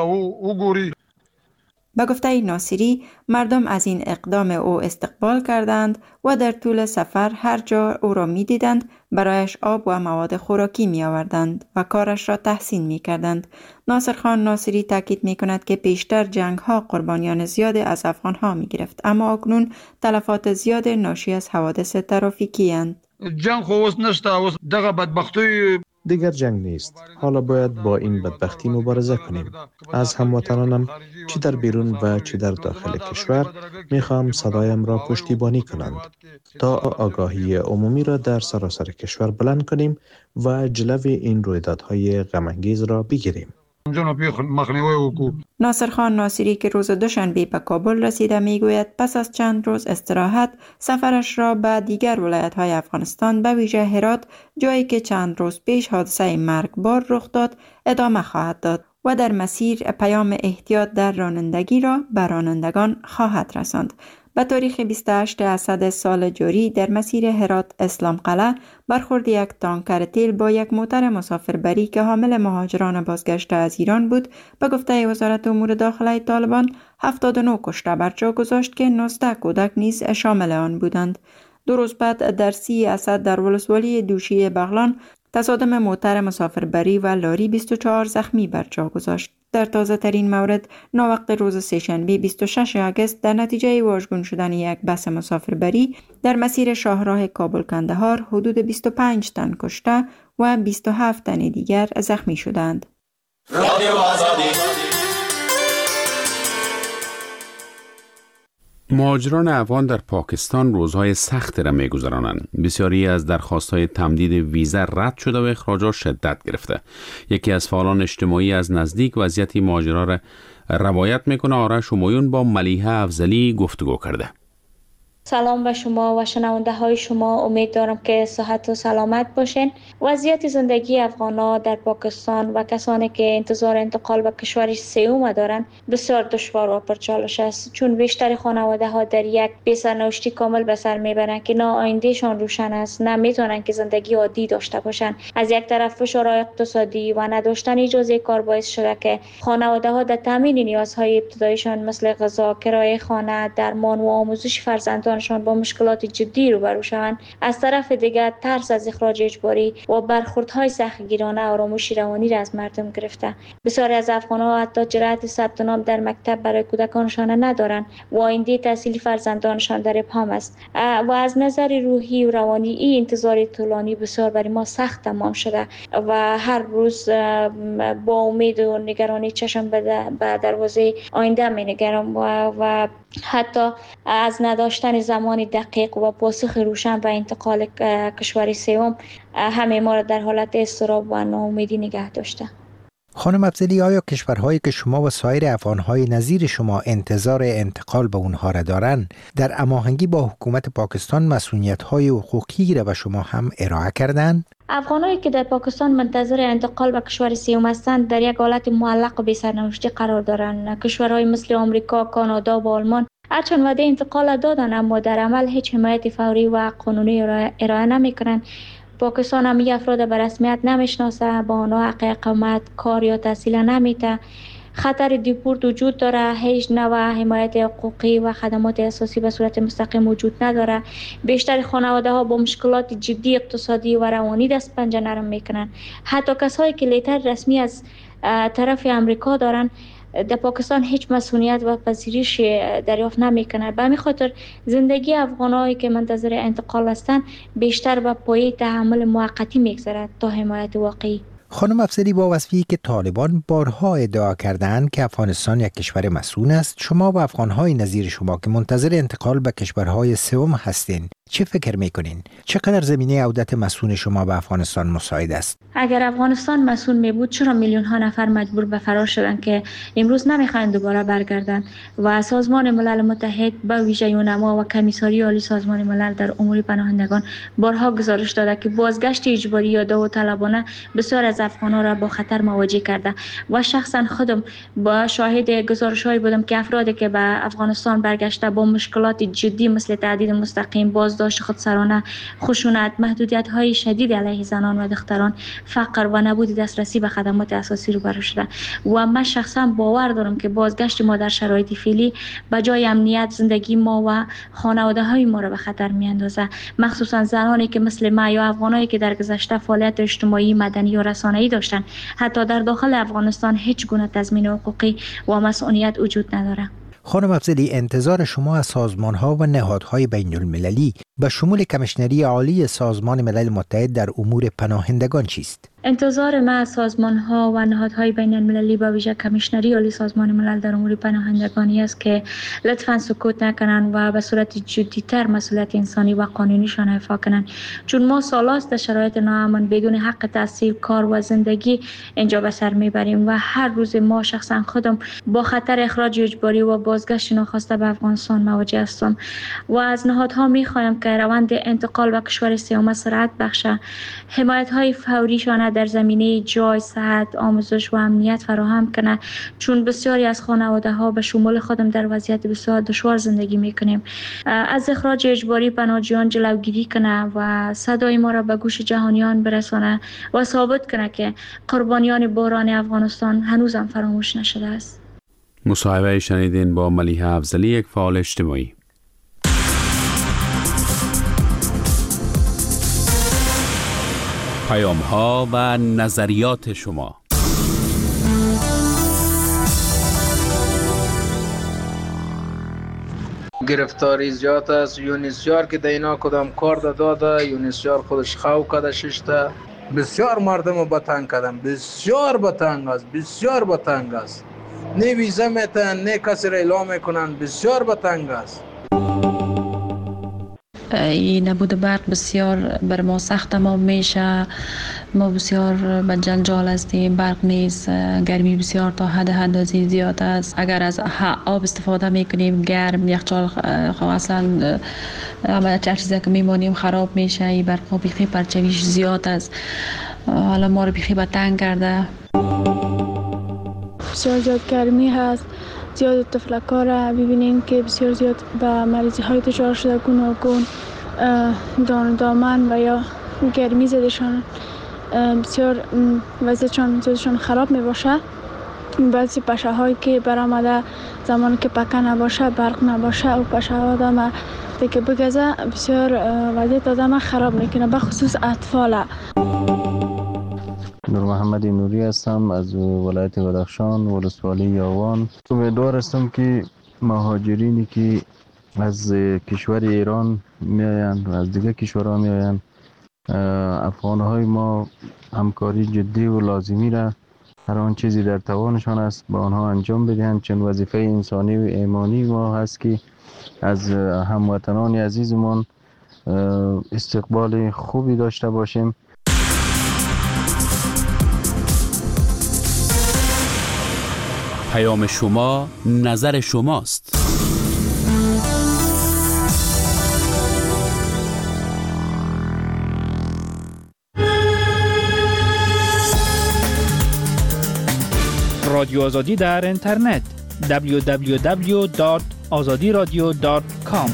به گفته ناصری، مردم از این اقدام او استقبال کردند و در طول سفر هر جا او را می دیدند برایش آب و مواد خوراکی می آوردند و کارش را تحسین می کردند. ناصر خان ناصری تاکید می کند که پیشتر جنگ ها قربانیان زیاد از افغان ها می گرفت، اما اکنون تلفات زیاد ناشی از حوادث ترافیکی اند. جنگ خوست نشته، دغه بدبختی دیگر جنگ نیست. حالا باید با این بدبختی مبارزه کنیم. از هموطنانم چه در بیرون و چه در داخل کشور میخوام صدایم را پشتیبانی کنند تا آگاهی عمومی را در سراسر کشور بلند کنیم و جلوی این رویدادهای غم‌انگیز را بگیریم. ناصر خان ناصری که روز دوشنبه به کابل رسیده میگوید پس از چند روز استراحت سفرش را به دیگر ولایت‌های افغانستان به ویژه هرات، جایی که چند روز پیش حادثه مرگبار رخ داد، ادامه خواهد داد و در مسیر پیام احتیاط در رانندگی را به رانندگان خواهد رساند. به تاریخ 28 اسد سال جاری در مسیر هرات اسلام قلعه برخورد یک تانکر تیل با یک موتر مسافربری که حامل مهاجران بازگشته از ایران بود به گفته وزارت امور داخله طالبان 79 کشته بر جا گذاشت که 19 کودک نیز شامل آن بودند. 2 روز بعد در 30 اسد در ولسوالی دوشی بغلان تصادم موتر مسافربری و لاری 24 زخمی بر جا گذاشت. در تازه ترین مورد ناوقت روز سه‌شنبه 26 آگوست در نتیجه واژگون شدن یک بس مسافربری در مسیر شاهراه کابل کندهار حدود 25 تن کشته و 27 تن دیگر زخمی شدند. مهاجران افغان در پاکستان روزهای سخت را می‌گذرانند. بسیاری از درخواست‌های تمدید ویزا رد شده و اخراجات شدت گرفته. یکی از فعالان اجتماعی از نزدیک وضعیت مهاجران را روایت می‌کنه. آرش همایون با ملیحه افضلی گفتگو کرده. سلام به شما و شنونده های شما. امید دارم که صحت و سلامت باشین. وضعیت زندگی افغان‌ها در پاکستان و کسانی که انتظار انتقال به کشور سوم دارند بسیار دشوار و پرچالش است، چون بیشتر خانواده ها در یک بی‌سرنوشتی کامل به سر میبرند که نه آیندهشان روشن است، نه میتونن که زندگی عادی داشته باشند. از یک طرف فشار اقتصادی و نداشتن اجازه کار باعث شده که خانواده ها در تامین نیازهای ابتداییشان مثل غذا، کرایه خانه، درمان و آموزش فرزندان با مشکلات جدی روبرو شوند. از طرف دیگر ترس از اخراج اجباری و برخوردهای سختگیرانه آرامش روانی را از مردم گرفته. بسیاری از افغان‌ها حتی جرأت ثبت نام در مکتب برای کودکانشان ندارند و آینده تحصیلی فرزندانشان در ابهام است و از نظر روحی و روانی این انتظار طولانی بسیار برای ما سخت تمام شده و هر روز با امید و نگرانی چشم به دروازه آینده می‌نگرم و حتی از نداشتن زمان دقیق و پاسخ روشن و انتقال کشور سوم همه ما را در حالت اضطراب و ناامیدی نگه داشته. خانم افضلی، آیا کشورهایی که شما و سایر افغانهای نظیر شما انتظار انتقال به اونها را دارند در هماهنگی با حکومت پاکستان مسئولیت‌های حقوقی را به شما هم ارائه کردند؟ افغانایی که در پاکستان منتظر انتقال به کشور سوم هستند در یک حالت معلق و بی‌سرنوشتی قرار دارند. کشورهای مثل آمریکا، کانادا و آلمان هرچند وعده انتقال دادن اما در عمل هیچ حمایت فوری و قانونی ارائه نمیکنند. پاکستان هم این افراد به رسمیت نمیشناسه، با آنها حق اقامت، کار یا تحصیل نمیده. خطر دیپورت وجود داره، هیچ نوع حمایت حقوقی و خدمات اساسی به صورت مستقیم وجود نداره. بیشتر خانواده ها با مشکلات جدی اقتصادی و روانی دست پنجه نرم میکنن. حتی کسایی که لیتر رسمی از طرف امریکا دارن در پاکستان هیچ مسئولیت و پذیرش دریافت نمیکنه. به همین خاطر زندگی افغانایی که منتظر انتقال هستند بیشتر به پایه تحمل موقتی میگذرد تا حمایت واقعی. خانم افضلی، با وصفی که طالبان بارها ادعا کردند که افغانستان یک کشور مسئول است، شما و افغانهای نظیر شما که منتظر انتقال به کشورهای سوم هستین چه فکر میکنین؟ چقدر زمینه عودت مسئول شما به افغانستان مساعد است؟ اگر افغانستان مسئول می بود چرا میلیون ها نفر مجبور به فرار شدند که امروز نمیخواهند دوباره برگردند؟ و سازمان ملل متحد به ویژه یونما و کمیساری عالی سازمان ملل در امور پناهندگان بارها گزارش داده که بازگشت اجباری یا داوطلبانه بسیار از افغانان را با خطر مواجه کرده و شخصا خودم با شاهد گزارش‌هایی بودم که افرادی که به افغانستان برگشته با مشکلات جدی مثل تعدید مستقیم، بازداشت خودسرانه، خشونت، محدودیت‌های شدید علیه زنان و دختران، فقر و نبود دسترسی به خدمات اساسی روبرو شده و من شخصا باور دارم که بازگشت ما در شرایط فعلی به جای امنیت زندگی ما و خانواده‌های ما را به خطر می‌اندازه، مخصوصا زنانی که مثل ما یا افغانایی که در گذشته فعالیت اجتماعی، مدنی و رسانه‌ای داشتند. حتی در داخل افغانستان هیچ گونه تضمین حقوقی و مسئولیت وجود نداره. خانم افضلی، انتظار شما از سازمان‌ها و نهادهای بین المللی به شمول کمیشنری عالی سازمان ملل متحد در امور پناهندگان چیست؟ انتظار ما از سازمان‌ها و نهادهای بین المللی با ویژه کمیشنری عالی سازمان ملل در امور پناهندگانی است که لطفاً سکوت نکنند و به صورت جدی‌تر مسئولیت انسانی و قانونیشان اعفا کنند، چون ما سالاست در شرایط ناامن بدون حق تحصیل، کار و زندگی اینجا به سر میبریم و هر روز ما شخصا خودم با خطر اخراج اجباری و بازگشت ناخواسته به افغانستان مواجه هستم و از نهادها میخوایم که روند انتقال به کشور سوم سرعت بخشه، حمایت‌های فوریشان در زمینه جای، صحت، آموزش و امنیت فراهم کنه، چون بسیاری از خانواده‌ها به شمول خودم در وضعیت بسیار دشوار زندگی میکنیم. از اخراج اجباری پناهجویان جلوگیری کنه و صدای ما را به گوش جهانیان برسانه و ثابت کنه که قربانیان بحران افغانستان هنوزم فراموش نشده است. مصاحبه شنیدین با ملیحه افضلی، یک فعال اجتماعی. پیام ها و نظریات شما. گرفتاری زیاد است. یونیسیار که دینا کدام کار داده، یونیسیار خودش خو کده ششته. بسیار مردم با تنگ کردن، بسیار با تنگ است، بسیار با تنگ است. نه ویزا میتن، نه کسی را اعلام میکنن، بسیار با تنگ است. این نبود برق بسیار بر ما سخت تمام میشه. ما بسیار به جنجال هستیم، برق نیست، گرمی بسیار تا حد اندازی زیاد است. اگر از آب استفاده میکنیم گرم، یخچال اصلا همه چیزی که میمانیم خراب میشه. این برق بیخی پرچویش زیاد است، حالا ما رو بیخی به تنگ کرده. بسیار زیاد گرمی هست، زیاد تفلک‌ها را ببینیم که بسیار زیاد به مریضی های دچار شده، گوناگون دامن و یا گرمی زدشان بسیار وضعشان خراب می باشه. بعضی پشه هایی که برآمده زمانی که پکه نباشه، برق نباشه و پشه ها آدم که بگذه بسیار وضعیت آدم خراب میکنه، به خصوص اطفال. نور محمد نوری هستم از ولایت بدخشان، ولسوالی یاوان. امیدوار هستم که مهاجرینی که از کشور ایران میآیند و از دیگه کشورها میآیند، افغانهای ما همکاری جدی و لازمی را هر آن چیزی در توانشان است با آنها انجام بدهند، چون وظیفه انسانی و ایمانی ما هست که از هموطنان عزیزمان استقبال خوبی داشته باشیم. پیام شما، نظر شماست. رادیو آزادی در اینترنت www.radioazadi.org azadiradio.com.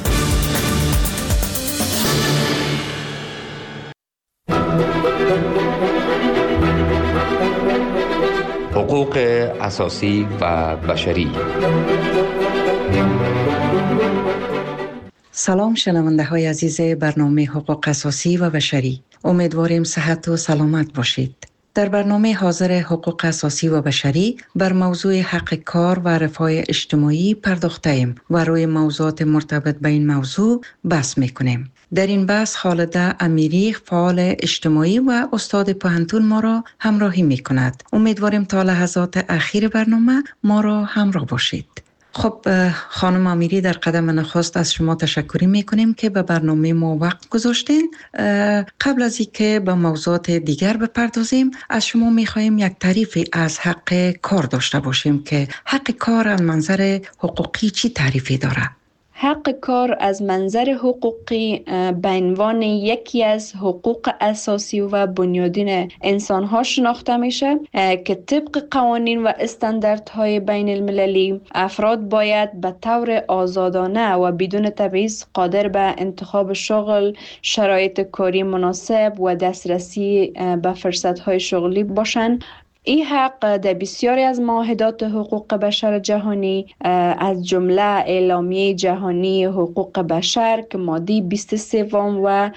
حقوق اساسی و بشری. سلام شنونده های عزیز برنامه حقوق اساسی و بشری. امیدواریم صحت و سلامت باشید. در برنامه حاضر حقوق اساسی و بشری بر موضوع حق کار و رفاه اجتماعی پرداخته‌ایم و روی موضوعات مرتبط به این موضوع بحث می‌کنیم. در این بحث خالده امیری، فعال اجتماعی و استاد پوهنتون ما را همراهی می‌کند. امیدواریم تا لحظات اخیر برنامه ما را همراه باشید. خب خانم امیری، در قدم نخست از شما تشکر میکنیم که به برنامه ما وقت گذاشتین. قبل از اینکه به موضوعات دیگر بپردازیم، از شما میخواهیم یک تعریفی از حق کار داشته باشیم که حق کار از منظر حقوقی چی تعریفی داره؟ حق کار از منظر حقوقی به عنوان یکی از حقوق اساسی و بنیادین انسان‌ها شناخته میشه که طبق قوانین و استانداردهای بین المللی افراد باید به طور آزادانه و بدون تبعیض قادر به انتخاب شغل، شرایط کاری مناسب و دسترسی به فرصت‌های شغلی باشند. این حق در بسیاری از معاهدات حقوق بشر جهانی از جمله اعلامیه جهانی حقوق بشر که ماده 23 و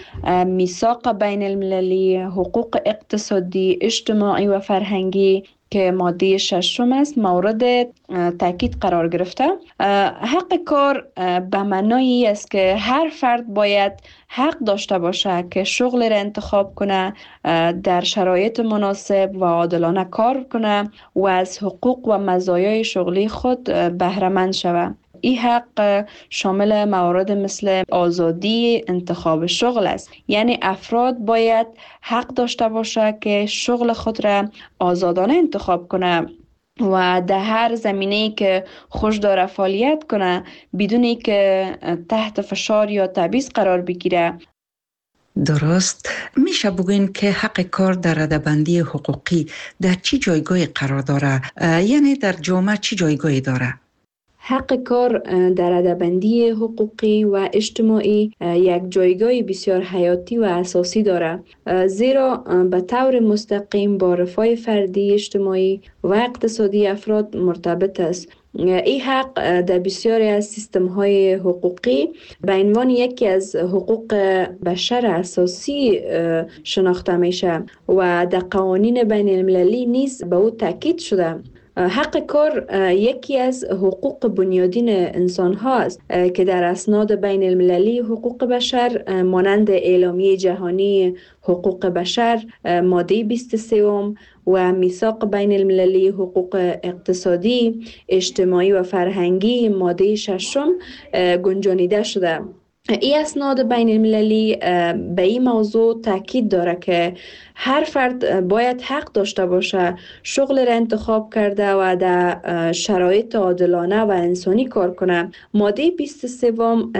میثاق بین المللی حقوق اقتصادی، اجتماعی و فرهنگی که ماده 6 است مورد تاکید قرار گرفته. حق کار به معنای است که هر فرد باید حق داشته باشه که شغل را انتخاب کنه، در شرایط مناسب و عادلانه کار کنه و از حقوق و مزایای شغلی خود بهره مند شود. این حق شامل موارد مثل آزادی انتخاب شغل است، یعنی افراد باید حق داشته باشه که شغل خود را آزادانه انتخاب کنه و در هر زمینه‌ای که خوش داره فعالیت کنه بدون که تحت فشار یا تبعیض قرار بگیره. درست. میشه بگوین که حق کار در رده‌بندی حقوقی در چی جایگاهی قرار داره؟ یعنی در جامعه چی جایگاهی داره؟ حق کار در رده‌بندی حقوقی و اجتماعی یک جایگاه بسیار حیاتی و اساسی دارد، زیرا به طور مستقیم با رفاه فردی، اجتماعی و اقتصادی افراد مرتبط است. این حق در بسیاری از سیستم‌های حقوقی به عنوان یکی از حقوق بشر اساسی شناخته میشه و در قوانین بین المللی نیز به او تاکید شده. حق کار یکی از حقوق بنیادین انسان هاست که در اسناد بین المللی حقوق بشر مانند اعلامیه جهانی حقوق بشر ماده 23 و میثاق بین المللی حقوق اقتصادی، اجتماعی و فرهنگی ماده 6 گنجانیده شده. این اسناد بین المللی به این موضوع تاکید داره که هر فرد باید حق داشته باشه شغل را انتخاب کرده و در شرایط عادلانه و انسانی کار کنه. ماده 23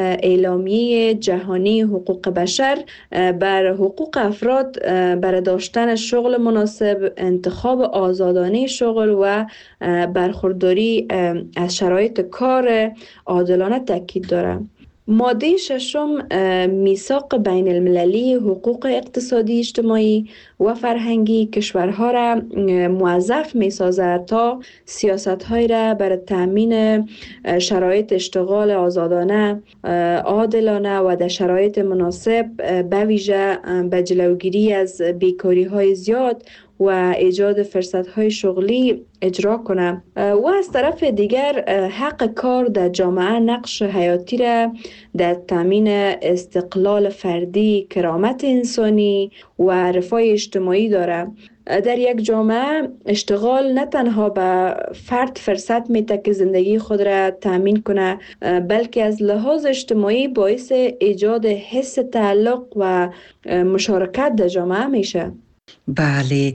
اعلامیه جهانی حقوق بشر بر حقوق افراد برای داشتن شغل مناسب، انتخاب آزادانه شغل و برخورداری از شرایط کار عادلانه تاکید داره. ماده 6 میثاق بین المللی حقوق اقتصادی، اجتماعی و فرهنگی کشورها را موظف می سازد تا سیاست‌های را برای تأمین شرایط اشتغال آزادانه، عادلانه و در شرایط مناسب به ویژه به جلوگیری از بیکاری‌های زیاد و ایجاد فرصت‌های شغلی اجرا کنه. و از طرف دیگر حق کار در جامعه نقش حیاتی را در تامین استقلال فردی، کرامت انسانی و رفاه اجتماعی داره. در یک جامعه اشتغال نه تنها به فرد فرصت میده که زندگی خود را تامین کنه، بلکه از لحاظ اجتماعی باعث ایجاد حس تعلق و مشارکت در جامعه میشه. بله،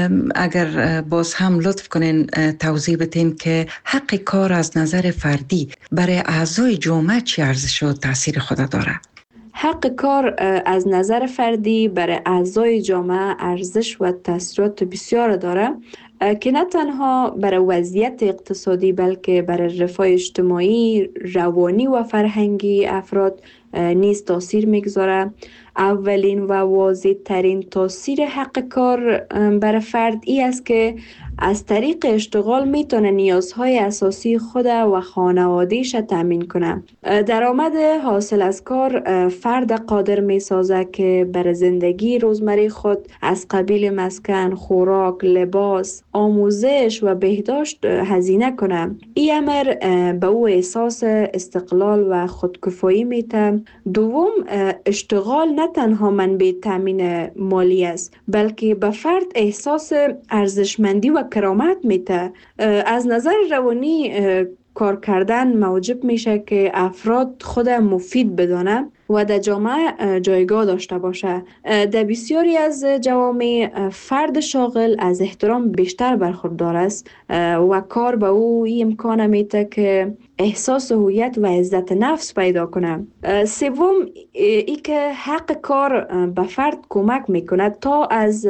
اگر باز هم لطف کنین توضیح بدین که حق کار از نظر فردی برای اعضای جامعه چی ارزش و تاثیر خود داره؟ حق کار از نظر فردی برای اعضای جامعه ارزش و تاثیرات بسیار داره. که نه تنها برای وضعیت اقتصادی بلکه برای رفاه اجتماعی، روانی و فرهنگی افراد نیز تاثیر میگذاره. اولین و واضح ترین تاثیر حق کار برای فرد ای است که از طریق اشتغال میتونه نیازهای اساسی خود و خانوادهش تامین کنه. درآمد حاصل از کار فرد قادر میسازه که برای زندگی روزمره خود از قبیل مسکن، خوراک، لباس، آموزش و بهداشت هزینه کنه. این امر به او احساس استقلال و خودکفایی میده. دوم، اشتغال نه تنها منبع تامین مالی است بلکه به فرد احساس ارزشمندی و کرامت میده. از نظر روانی کار کردن موجب میشه که افراد خود مفید بدانه و در جامعه جایگاه داشته باشه. در بسیاری از جوامع فرد شاغل از احترام بیشتر برخوردار است و کار به او این امکان میده که احساس هویت و عزت نفس پیدا کنه. سوم، ای که حق کار به فرد کمک میکنه تا از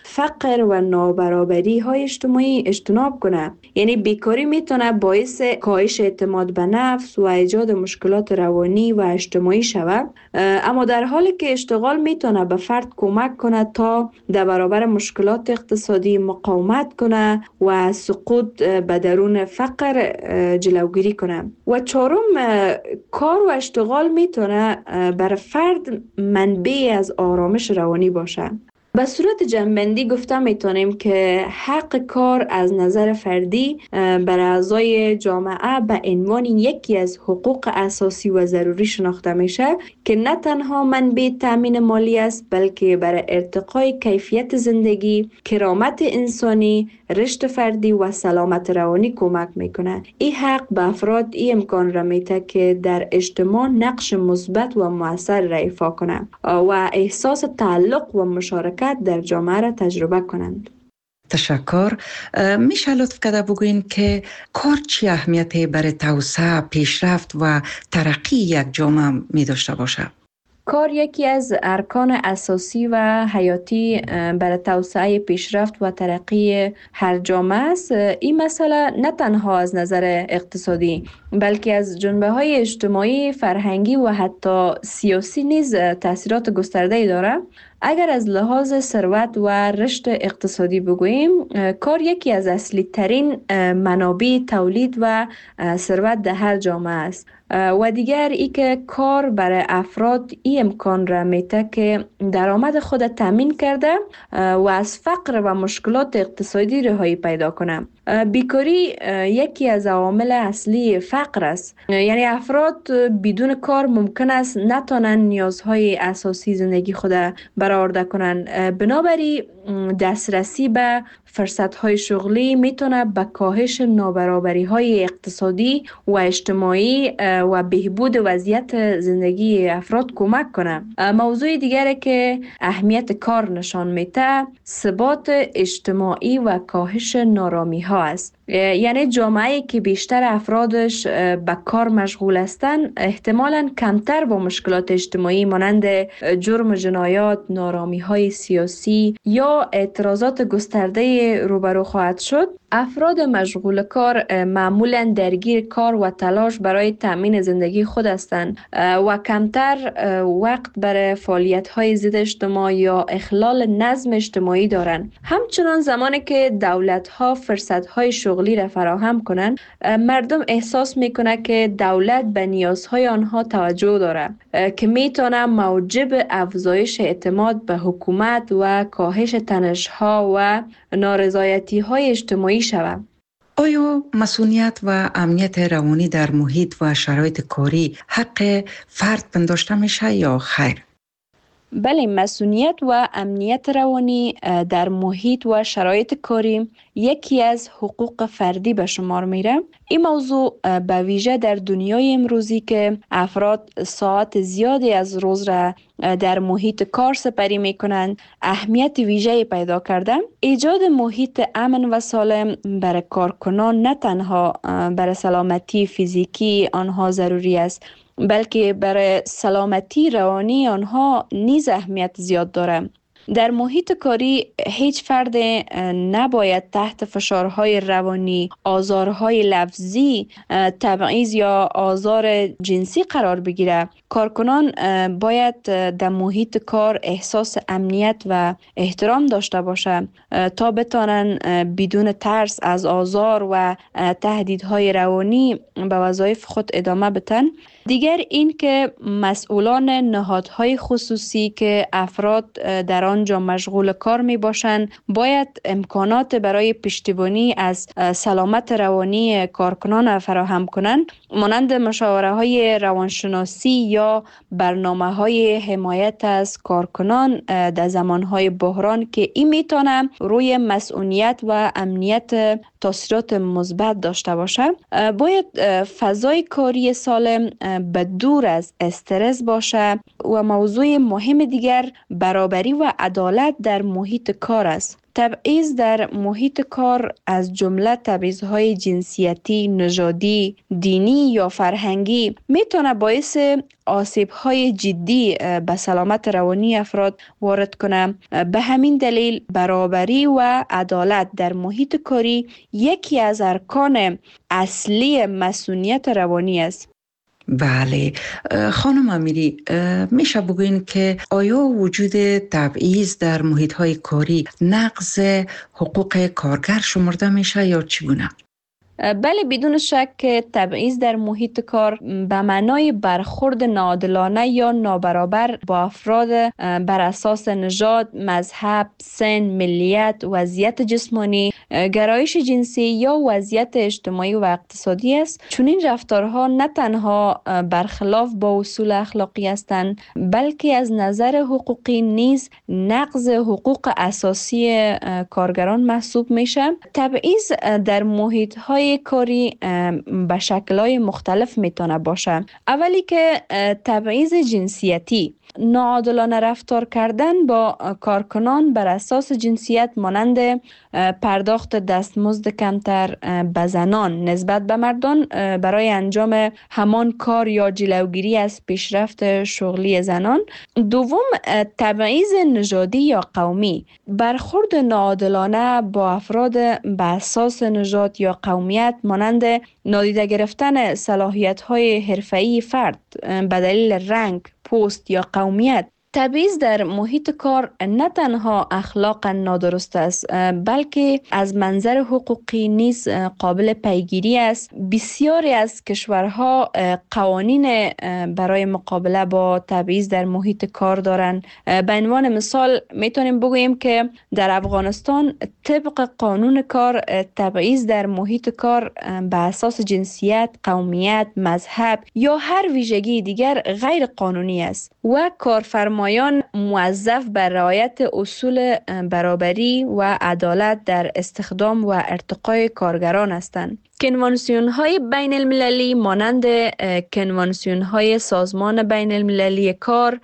فقر و نابرابری های اجتماعی اجتناب کنه. یعنی بیکاری میتونه باعث کاهش اعتماد به نفس و ایجاد مشکلات روانی و اجتماعی شود. اما در حالی که اشتغال میتونه به فرد کمک کنه تا در برابر مشکلات اقتصادی مقاومت کنه و سقوط به درون فقر جلوگیری کنه. و چهارم، کار و اشتغال میتونه برای فرد منبع از آرامش روانی باشه. به صورت جنبندی گفته میتونیم که حق کار از نظر فردی برای اعضای جامعه به عنوان یکی از حقوق اساسی و ضروری شناخته میشه که نه تنها منبع تامین مالی است بلکه برای ارتقای کیفیت زندگی، کرامت انسانی، رشد فردی و سلامت روانی کمک میکنه. این حق به افراد این امکان را میده که در اجتماع نقش مثبت و مؤثر را ایفا کنند و احساس تعلق و مشارکت در جامعه را تجربه کنند. تشکر. میشه لطف کرده بگوین که کار چی اهمیتی برای توسعه، پیشرفت و ترقی یک جامعه می داشته باشه؟ کار یکی از ارکان اساسی و حیاتی برای توسعه، پیشرفت و ترقی هر جامعه است. این مسئله نه تنها از نظر اقتصادی بلکه از جنبه‌های اجتماعی، فرهنگی و حتی سیاسی نیز تأثیرات گسترده‌ای دارد. اگر از لحاظ ثروت و رشد اقتصادی بگوییم، کار یکی از اصلی ترین منابع تولید و ثروت در هر جامعه است. و دیگر ای که کار برای افراد این امکان را میده که درآمد خود تامین کرده و از فقر و مشکلات اقتصادی رهایی پیدا کنه. بیکاری یکی از عوامل اصلی فقر است. یعنی افراد بدون کار ممکن است نتونن نیازهای اساسی زندگی خود برآورده کنند. بنابراین دسترسی به فرصت‌های شغلی میتونه به کاهش نابرابری‌های اقتصادی و اجتماعی و بهبود وضعیت زندگی افراد کمک کنه. موضوع دیگری که اهمیت کار نشان میده، ثبات اجتماعی و کاهش نارامی‌ها است. یعنی جامعه‌ای که بیشتر افرادش به کار مشغول هستند احتمالاً کمتر با مشکلات اجتماعی مانند جرم و جنایات، نارامی‌های سیاسی یا اعتراضات گسترده روبرو خواهد شد. افراد مشغول کار معمولاً درگیر کار و تلاش برای تامین زندگی خود هستند و کمتر وقت برای فعالیت‌های ضد اجتماع یا اخلال نظم اجتماعی دارند. همچنان زمانی که دولت‌ها فرصت‌های شغلی را فراهم کنند، مردم احساس می‌کنند که دولت به نیازهای آنها توجه دارد که می‌تواند موجب افزایش اعتماد به حکومت و کاهش تنش‌ها و نارضایتی‌های اجتماعی شود. آیا مسئولیت و امنیت روانی در محیط و شرایط کاری حق فرد پنداشته میشه یا خیر؟ بله، مسئولیت و امنیت روانی در محیط و شرایط کاری یکی از حقوق فردی به شمار میره. این موضوع به ویژه در دنیای امروزی که افراد ساعت زیادی از روز را در محیط کار سپری میکنند اهمیت ویژه‌ای پیدا کرده. ایجاد محیط امن و سالم برای کارکنان نه تنها برای سلامتی فیزیکی آنها ضروری است بلکه برای سلامتی روانی آنها نیز اهمیت زیاد دارد. در محیط کاری هیچ فرد نباید تحت فشارهای روانی، آزارهای لفظی، تبعیض یا آزار جنسی قرار بگیره. کارکنان باید در محیط کار احساس امنیت و احترام داشته باشه تا بتانن بدون ترس از آزار و تهدیدهای روانی به وظایف خود ادامه بدن. دیگر این که مسئولان نهادهای خصوصی که افراد در آنجا مشغول کار می باشند باید امکانات برای پشتیبانی از سلامت روانی کارکنان فراهم کنند، مانند مشاوره های روانشناسی یا برنامه های حمایت از کارکنان در زمان های بحران که این میتونه روی مسئولیت و امنیت تاثیرات مثبت داشته باشه. باید فضای کاری سالم به دور از استرس باشه و موضوع مهم دیگر برابری و عدالت در محیط کار است. تبعیض در محیط کار از جمله تبعیض‌های جنسیتی، نژادی، دینی یا فرهنگی میتونه باعث آسیب‌های جدی به سلامت روانی افراد وارد کنه. به همین دلیل برابری و عدالت در محیط کاری یکی از ارکان اصلی مسئولیت روانی است. بله خانم امیری، میشه بگوین که آیا وجود تبعیض در محیط‌های کاری نقض حقوق کارگر شمرده میشه یا چگونه؟ بله، بدون شک تبعیض در محیط کار به معنای برخورد ناعادلانه یا نابرابر با افراد بر اساس نژاد، مذهب، سن، ملیت، وضعیت جسمانی، گرایش جنسی یا وضعیت اجتماعی و اقتصادی است. چون این رفتارها نه تنها برخلاف با اصول اخلاقی هستند، بلکه از نظر حقوقی نیز نقض حقوق اساسی کارگران محسوب میشه. تبعیض در محیط‌های کاری به شکل‌های مختلف میتونه باشه. اولی که تبعیض جنسیتی، ناعادلانه رفتار کردن با کارکنان بر اساس جنسیت، مانند پرداخت دستمزد کمتر به زنان نسبت به مردان برای انجام همان کار یا جلوگیری از پیشرفت شغلی زنان. دوم، تبعیض نژادی یا قومی، برخورد ناعادلانه با افراد به اساس نژاد یا قومیت، مانند نادیده گرفتن صلاحیت‌های حرفه‌ای فرد به دلیل رنگ، پوست یا قومیت. تبعیض در محیط کار نه تنها اخلاقا نادرست است، بلکه از منظر حقوقی نیز قابل پیگیری است. بسیاری از کشورها قوانین برای مقابله با تبعیض در محیط کار دارند. به عنوان مثال میتونیم بگوییم که در افغانستان طبق قانون کار تبعیض در محیط کار به اساس جنسیت، قومیت، مذهب یا هر ویژگی دیگر غیر قانونی است و کارفرمایان موظف بر رعایت اصول برابری و عدالت در استخدام و ارتقای کارگران هستند. کنوانسیون های بین المللی مانند کنوانسیون های سازمان بین المللی کار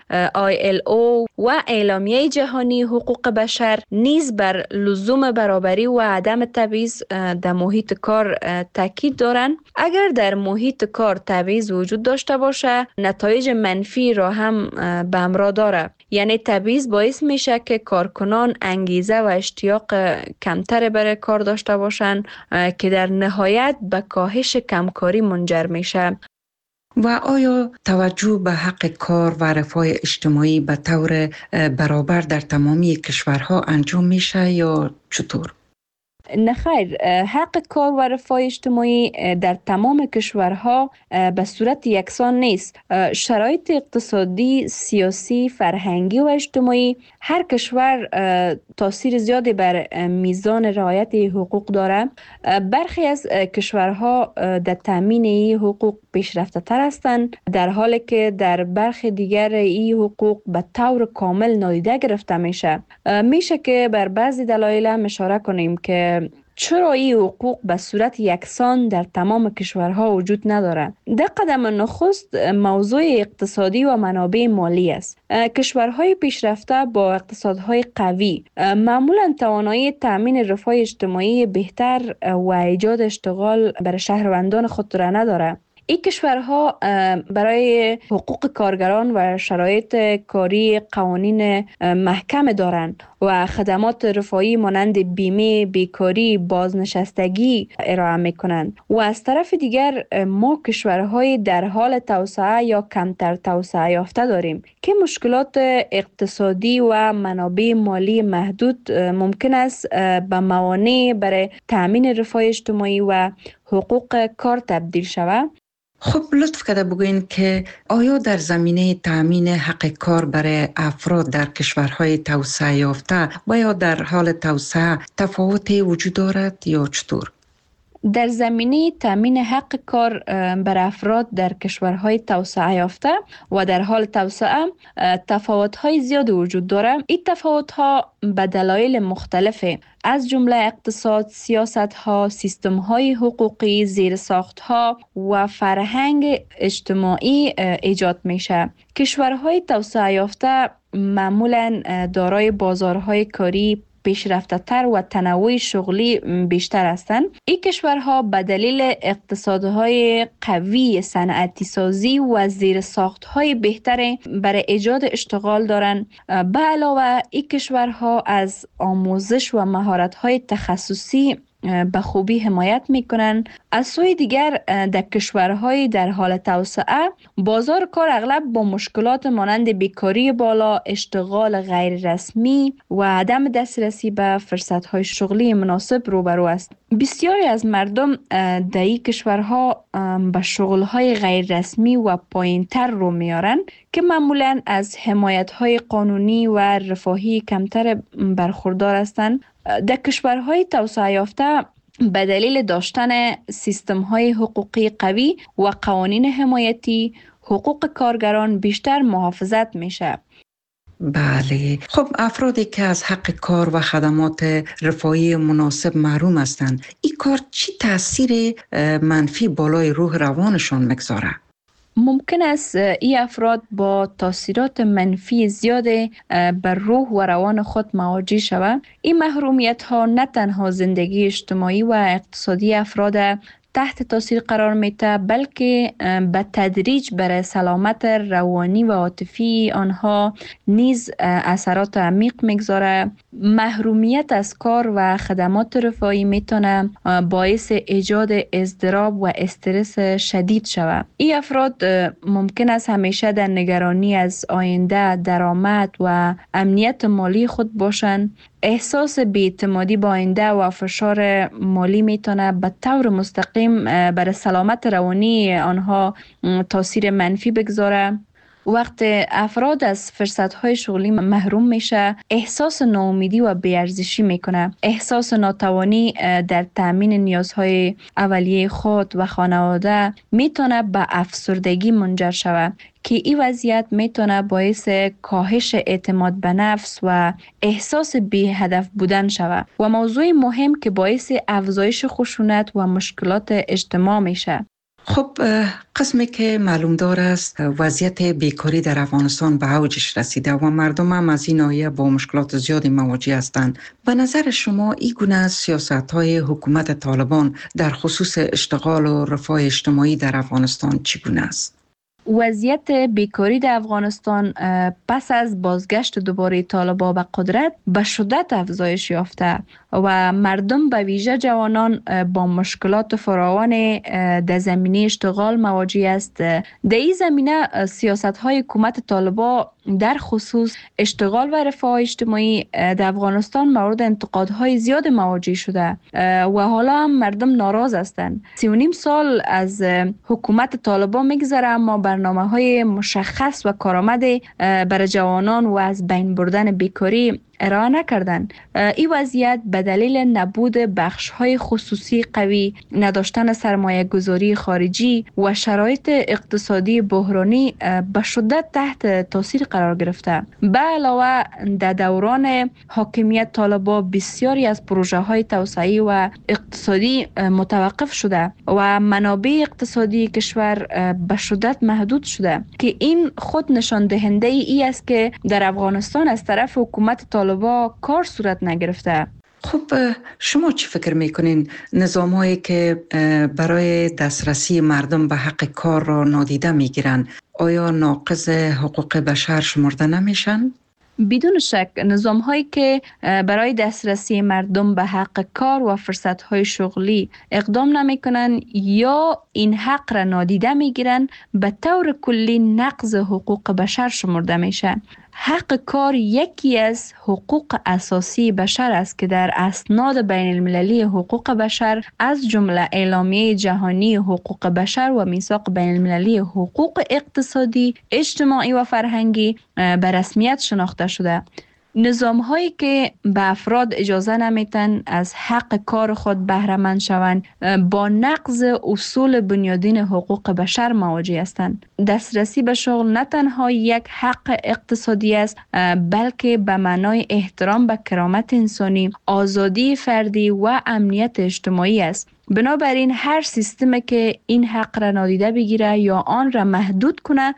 ILO و اعلامیه جهانی حقوق بشر نیز بر لزوم برابری و عدم تبعیض در محیط کار تاکید دارند. اگر در محیط کار تبعیض وجود داشته باشه، نتایج منفی را هم به همراه داره. یعنی تبعیض باعث میشه که کارکنان انگیزه و اشتیاق کمتر برای کار داشته باشند که در نهایت به کاهش کمکاری منجر میشه. و آیا توجه به حق کار و رفاه اجتماعی به طور برابر در تمامی کشورها انجام میشه یا چطور؟ نه خیر، حق کار و رفاه اجتماعی در تمام کشورها به صورت یکسان نیست. شرایط اقتصادی، سیاسی، فرهنگی و اجتماعی هر کشور تاثیر زیادی بر میزان رعایت حقوق داره. برخی از کشورها در تامین این حقوق پیشرفته تر هستند، در حالی که در برخی دیگر این حقوق به طور کامل نادیده گرفته میشه. میشه که بر بعضی دلایل هم اشاره کنیم که چرا این حقوق به صورت یکسان در تمام کشورها وجود ندارد. در قدم نخست موضوع اقتصادی و منابع مالی است. کشورهای پیشرفته با اقتصادهای قوی معمولا توانایی تامین رفاه اجتماعی بهتر و ایجاد اشتغال برای شهروندان خود را ندارد. این کشورها برای حقوق کارگران و شرایط کاری قوانین محکم دارند و خدمات رفاهی مانند بیمه، بیکاری، بازنشستگی ارائه میکنند. و از طرف دیگر ما کشورهای در حال توسعه یا کمتر توسعه یافته داریم که مشکلات اقتصادی و منابع مالی محدود ممکن است به موانع برای تأمین رفاه اجتماعی و حقوق کار تبدیل شود. خب لطف کرده بگوین که آیا در زمینه تأمین حق کار برای افراد در کشورهای توسعه یافته و یا در حال توسعه تفاوتی وجود دارد یا چطور؟ در زمینه تامین حق کار بر افراد در کشورهای توسعه یافته و در حال توسعه تفاوت‌های زیاد وجود دارد. این تفاوت‌ها به دلایل مختلفه، از جمله اقتصاد، سیاست‌ها، سیستم‌های حقوقی، زیرساخت‌ها و فرهنگ اجتماعی ایجاد میشه. کشورهای توسعه یافته معمولاً دارای بازارهای کاری پیشرفته تر و تنوع شغلی بیشتر هستند. این کشورها به دلیل اقتصادهای قوی، صنعتی سازی و زیرساختهای بهتر برای ایجاد اشتغال دارند. به علاوه این کشورها از آموزش و مهارت‌های تخصصی به خوبی حمایت میکنن. از سوی دیگر در کشورهای در حال توسعه بازار کار اغلب با مشکلات مانند بیکاری بالا، اشتغال غیر رسمی و عدم دسترسی به فرصتهای شغلی مناسب روبرو است. بسیاری از مردم در این کشورها به شغلهای غیر رسمی و پایینتر رو میارن که معمولاً از حمایتهای قانونی و رفاهی کمتر برخوردار هستند. در کشورهای توسعه یافته به دلیل داشتن سیستم‌های حقوقی قوی و قوانین حمایتی، حقوق کارگران بیشتر محافظت میشه. بله، خب افرادی که از حق کار و خدمات رفاهی مناسب محروم هستند، این کار چی تاثیر منفی بالای روح روانشان میگذاره؟ ممکن است این افراد با تاثیرات منفی زیاد بر روح و روان خود مواجه شوند. این محرومیت ها نه تنها زندگی اجتماعی و اقتصادی افراد تحت تاثیر قرار میده، بلکه به تدریج برای سلامت روانی و عاطفی آنها نیز اثرات عمیق میگذاره. محرومیت از کار و خدمات رفاهی میتونه باعث ایجاد اضطراب و استرس شدید شود. این افراد ممکن است همیشه در نگرانی از آینده، درآمد و امنیت مالی خود باشند. احساس بی‌اعتمادی با آینده و فشار مالی میتونه به طور مستقیم بر سلامت روانی آنها تاثیر منفی بگذاره. وقت افراد از فرصت‌های شغلی محروم میشه، احساس ناامیدی و بی‌ارزشی میکنه. احساس ناتوانی در تامین نیازهای اولیه خود و خانواده میتونه به افسردگی منجر شود که این وضعیت میتونه باعث کاهش اعتماد به نفس و احساس بی هدف بودن شود و موضوع مهم که باعث افزایش خشونت و مشکلات اجتماع میشه. خب قسمی که معلوم دار است وضعیت بیکاری در افغانستان به اوجش رسیده و مردم هم از این ناحیه با مشکلات زیادی مواجه هستند. به نظر شما این گونه سیاست‌های حکومت طالبان در خصوص اشتغال و رفاه اجتماعی در افغانستان چگونه است؟ وضعیت بیکاری در افغانستان پس از بازگشت دوباره طالبان به قدرت به شدت افزایش یافته و مردم به ویژه جوانان با مشکلات فراوان در زمینه اشتغال مواجه است. در این زمینه سیاست‌های حکومت طالبان در خصوص اشتغال و رفاه اجتماعی در افغانستان مورد انتقادهای زیاد مواجه شده و حالا هم مردم ناراض هستند. 3.5 سال از حکومت طالبان میگذره اما برنامه‌های مشخص و کارآمد برای جوانان و از بین بردن بیکاری ارائه نکردن. این وضعیت به دلیل نبود بخش‌های خصوصی قوی، نداشتن سرمایه گذاری خارجی و شرایط اقتصادی بحرانی به شدت تحت تاثیر قرار گرفته. به علاوه در دوران حاکمیت طالبان بسیاری از پروژه‌های توسعه‌ای و اقتصادی متوقف شده و منابع اقتصادی کشور به شدت محدود شده که این خود نشان دهنده ای است که در افغانستان از طرف حکومت طالبان کار صورت نگرفته. خب شما چی فکر میکنین نظام هایی که برای دسترسی مردم به حق کار را نادیده میگیرن آیا ناقض حقوق بشر شمرده نمیشن؟ بدون شک نظام هایی که برای دسترسی مردم به حق کار و فرصت های شغلی اقدام نمی کنن یا این حق را نادیده می گیرن به طور کلی نقض حقوق بشر شمرده میشه. حق کار یکی از حقوق اساسی بشر است که در اسناد بین المللی حقوق بشر از جمله اعلامیه جهانی حقوق بشر و میثاق بین المللی حقوق اقتصادی، اجتماعی و فرهنگی به رسمیت شناخته شده. نظام هایی که به افراد اجازه نمیتن از حق کار خود بهره مند شوند با نقض اصول بنیادین حقوق بشر مواجه هستند. دسترسی به شغل نه تنها یک حق اقتصادی است بلکه به معنای احترام به کرامت انسانی، آزادی فردی و امنیت اجتماعی است. بنابراین هر سیستمی که این حق را نادیده بگیره یا آن را محدود کنه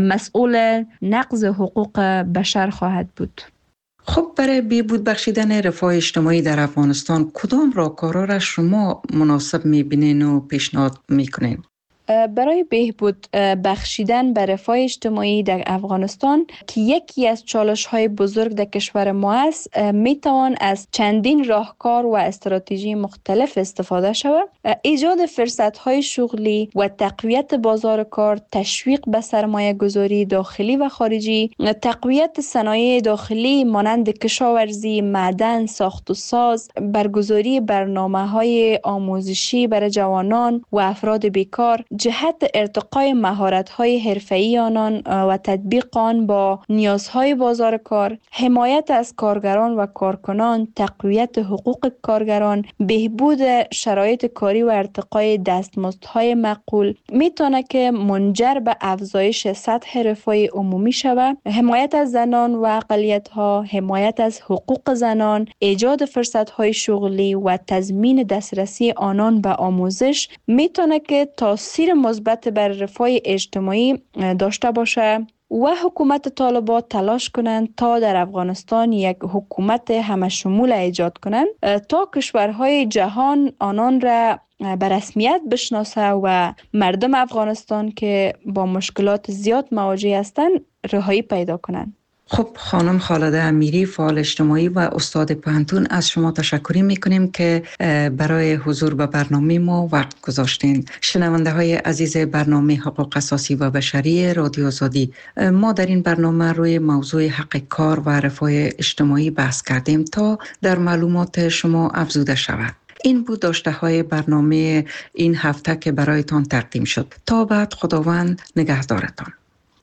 مسئول نقض حقوق بشر خواهد بود. خب برای بهبود بخشیدن رفاه اجتماعی در افغانستان کدام راهکارها را شما مناسب می‌بینین و پیشنهاد می‌کنین؟ برای بهبود بخشیدن به رفاه اجتماعی در افغانستان که یکی از چالش‌های بزرگ در کشور ما است، میتوان از چندین راهکار و استراتژی مختلف استفاده شود. ایجاد فرصت‌های شغلی و تقویت بازار کار، تشویق به سرمایه گذاری داخلی و خارجی، تقویت صنایع داخلی مانند کشاورزی، معدن، ساخت و ساز، برگزاری برنامه‌های آموزشی برای جوانان و افراد بیکار، جهت ارتقای مهارت‌های حرفه‌ای آنان و تطبیق آن با نیازهای بازار کار، حمایت از کارگران و کارکنان، تقویت حقوق کارگران، بهبود شرایط کاری و ارتقای دستمزدهای معقول میتونه که منجر به افزایش سطح رفاه عمومی شود. حمایت از زنان و اقلیت‌ها، حمایت از حقوق زنان، ایجاد فرصت‌های شغلی و تضمین دسترسی آنان به آموزش میتونه که تاثیر مثبت بر رفاه اجتماعی داشته باشه و حکومت طالبان تلاش کنند تا در افغانستان یک حکومت همه شمول ایجاد کنند تا کشورهای جهان آنان را به رسمیت بشناسه و مردم افغانستان که با مشکلات زیاد مواجه هستند رهایی پیدا کنند. خب خانم خالده امیری، فعال اجتماعی و استاد پوهنتون، از شما تشکر میکنیم که برای حضور به برنامه ما وقت گذاشتین. شنونده های عزیز برنامه حقوق اساسی و بشری رادیو آزادی، ما در این برنامه روی موضوع حق کار و رفاه اجتماعی بحث کردیم تا در معلومات شما افزوده شود. این بود داشته های برنامه این هفته که برایتان تقدیم شد. تا بعد، خداوند نگهدارتان.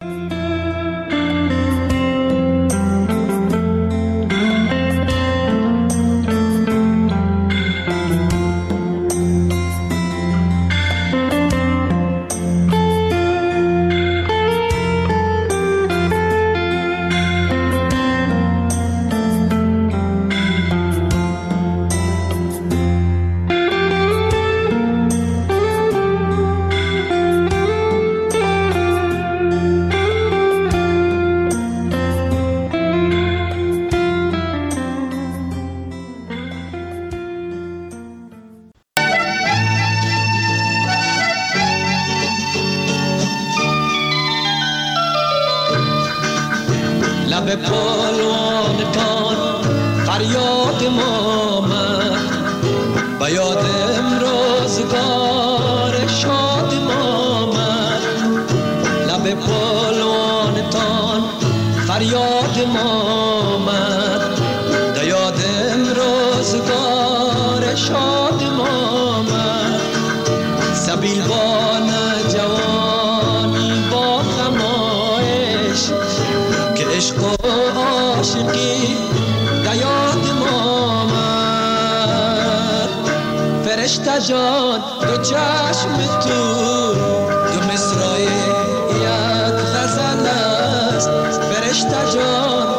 لب پالوانتان فریاد ما آمد، به یاد امروزگار شاد ما آمد. لب پالوانتان فریاد ما آمد، به یاد امروزگار شاد ما آمد. سبیلبان جوانی با خمایش که عشق و عاشقی در یاد ما آمد. فرشته جان دو چشم تو دو مصرع یک غزل است. فرشته جان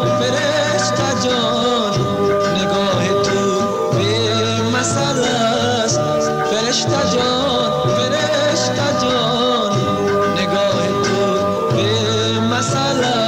نگاه تو به مثل است. فرشته جان نگاه تو به مثل است.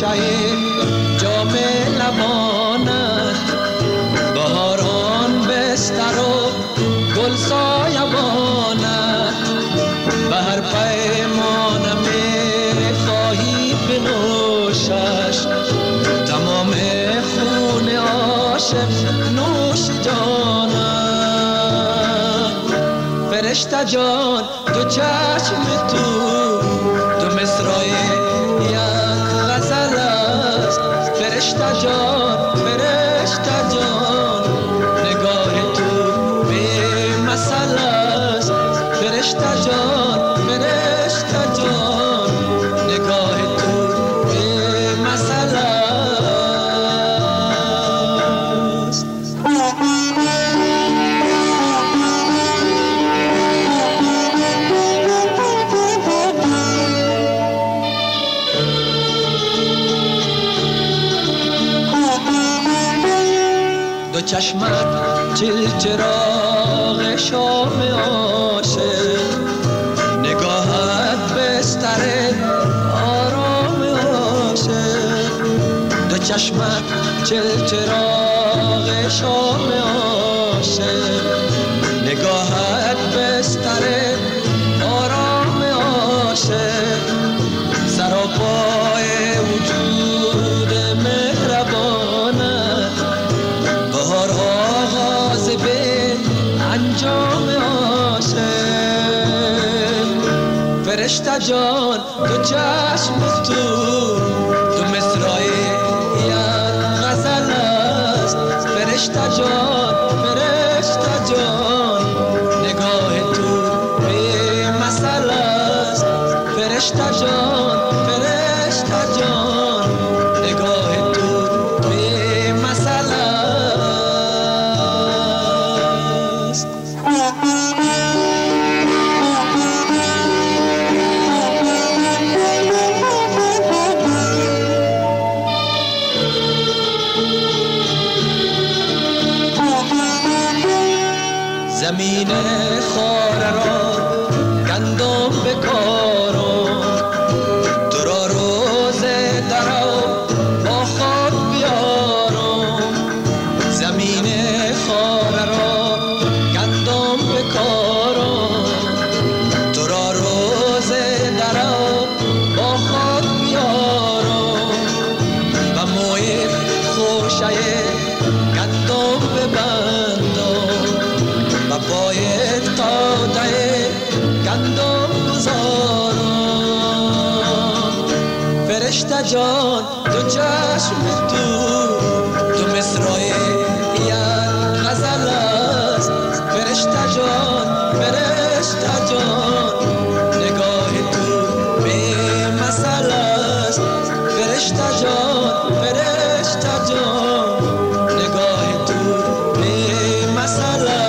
خوشه جام لبانت، بهاران بستر و گل سایبانت، به هر پیمانه می خواهی بنوشش، تمام خون عاشق نوش جانت. فرشته جان دو چشم تو، دو مصرای یک غزل است. فرشته جان فرشته جان نگاه تو بی مثل است. فرشته جان فرشته جان نگاه تو بی مثل است. دو چشمت چراغ شام عاشق، نگاهت بستر آرام عاشق. دو چشمت چراغ شام عاشق، نگاهت بستر آرام عاشق. سراپای وجود مهربانت، بهار آغاز به انجام عاشق. فرشته جان دو چشم تو، دو مصرای یک غزل است. فرشته جان فرشته جان نگاه تو بی مثل است. فرشته جان فرشته جان نگاه تو بی مثل است. زمین خاره را گندم بکارم، تو را روز درو با خود بیارم. زمین خاره را گندم بکارم، تو را روز درو با خود بیارم. و موی خوشه گندم ببندم، و پایت قاده گندم گذارم. فرشته جان دو چشم تو، دو مصرای یک غزل است. فرشته جان فرشته جان نگاه تو بی مثل است. فرشته جان فرشته جان نگاه تو بی مثل است.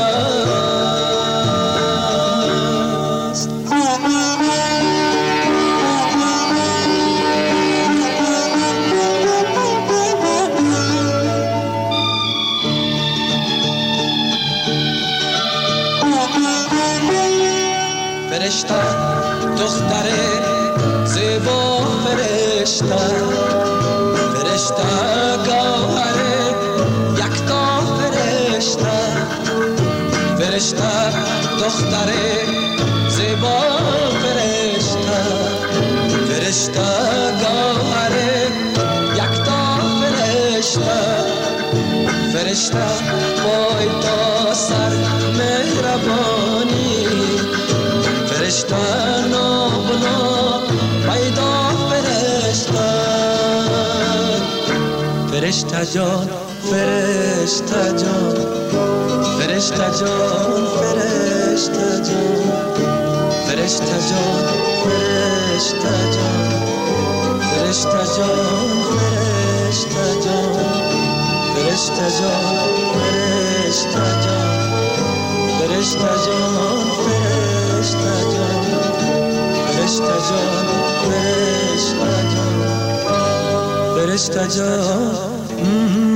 فرشته دختر زیبا، فرشته فرشته گوهر یکتا، فرشته فرشته دختر زیبا، فرشته فرشته گوهر یکتا، فرشته فرشته پای تا سر مهربانی. فرشته نابنا پیدا، فرشته فرشته جان فرشته جان فرشته جان فرشته جان فرشته جان فرشته جان فرشته جان فرشته جان فرشته جان فرشته جان فرشته جان فرشته جان فرشته جان فرشته جان فرشته جان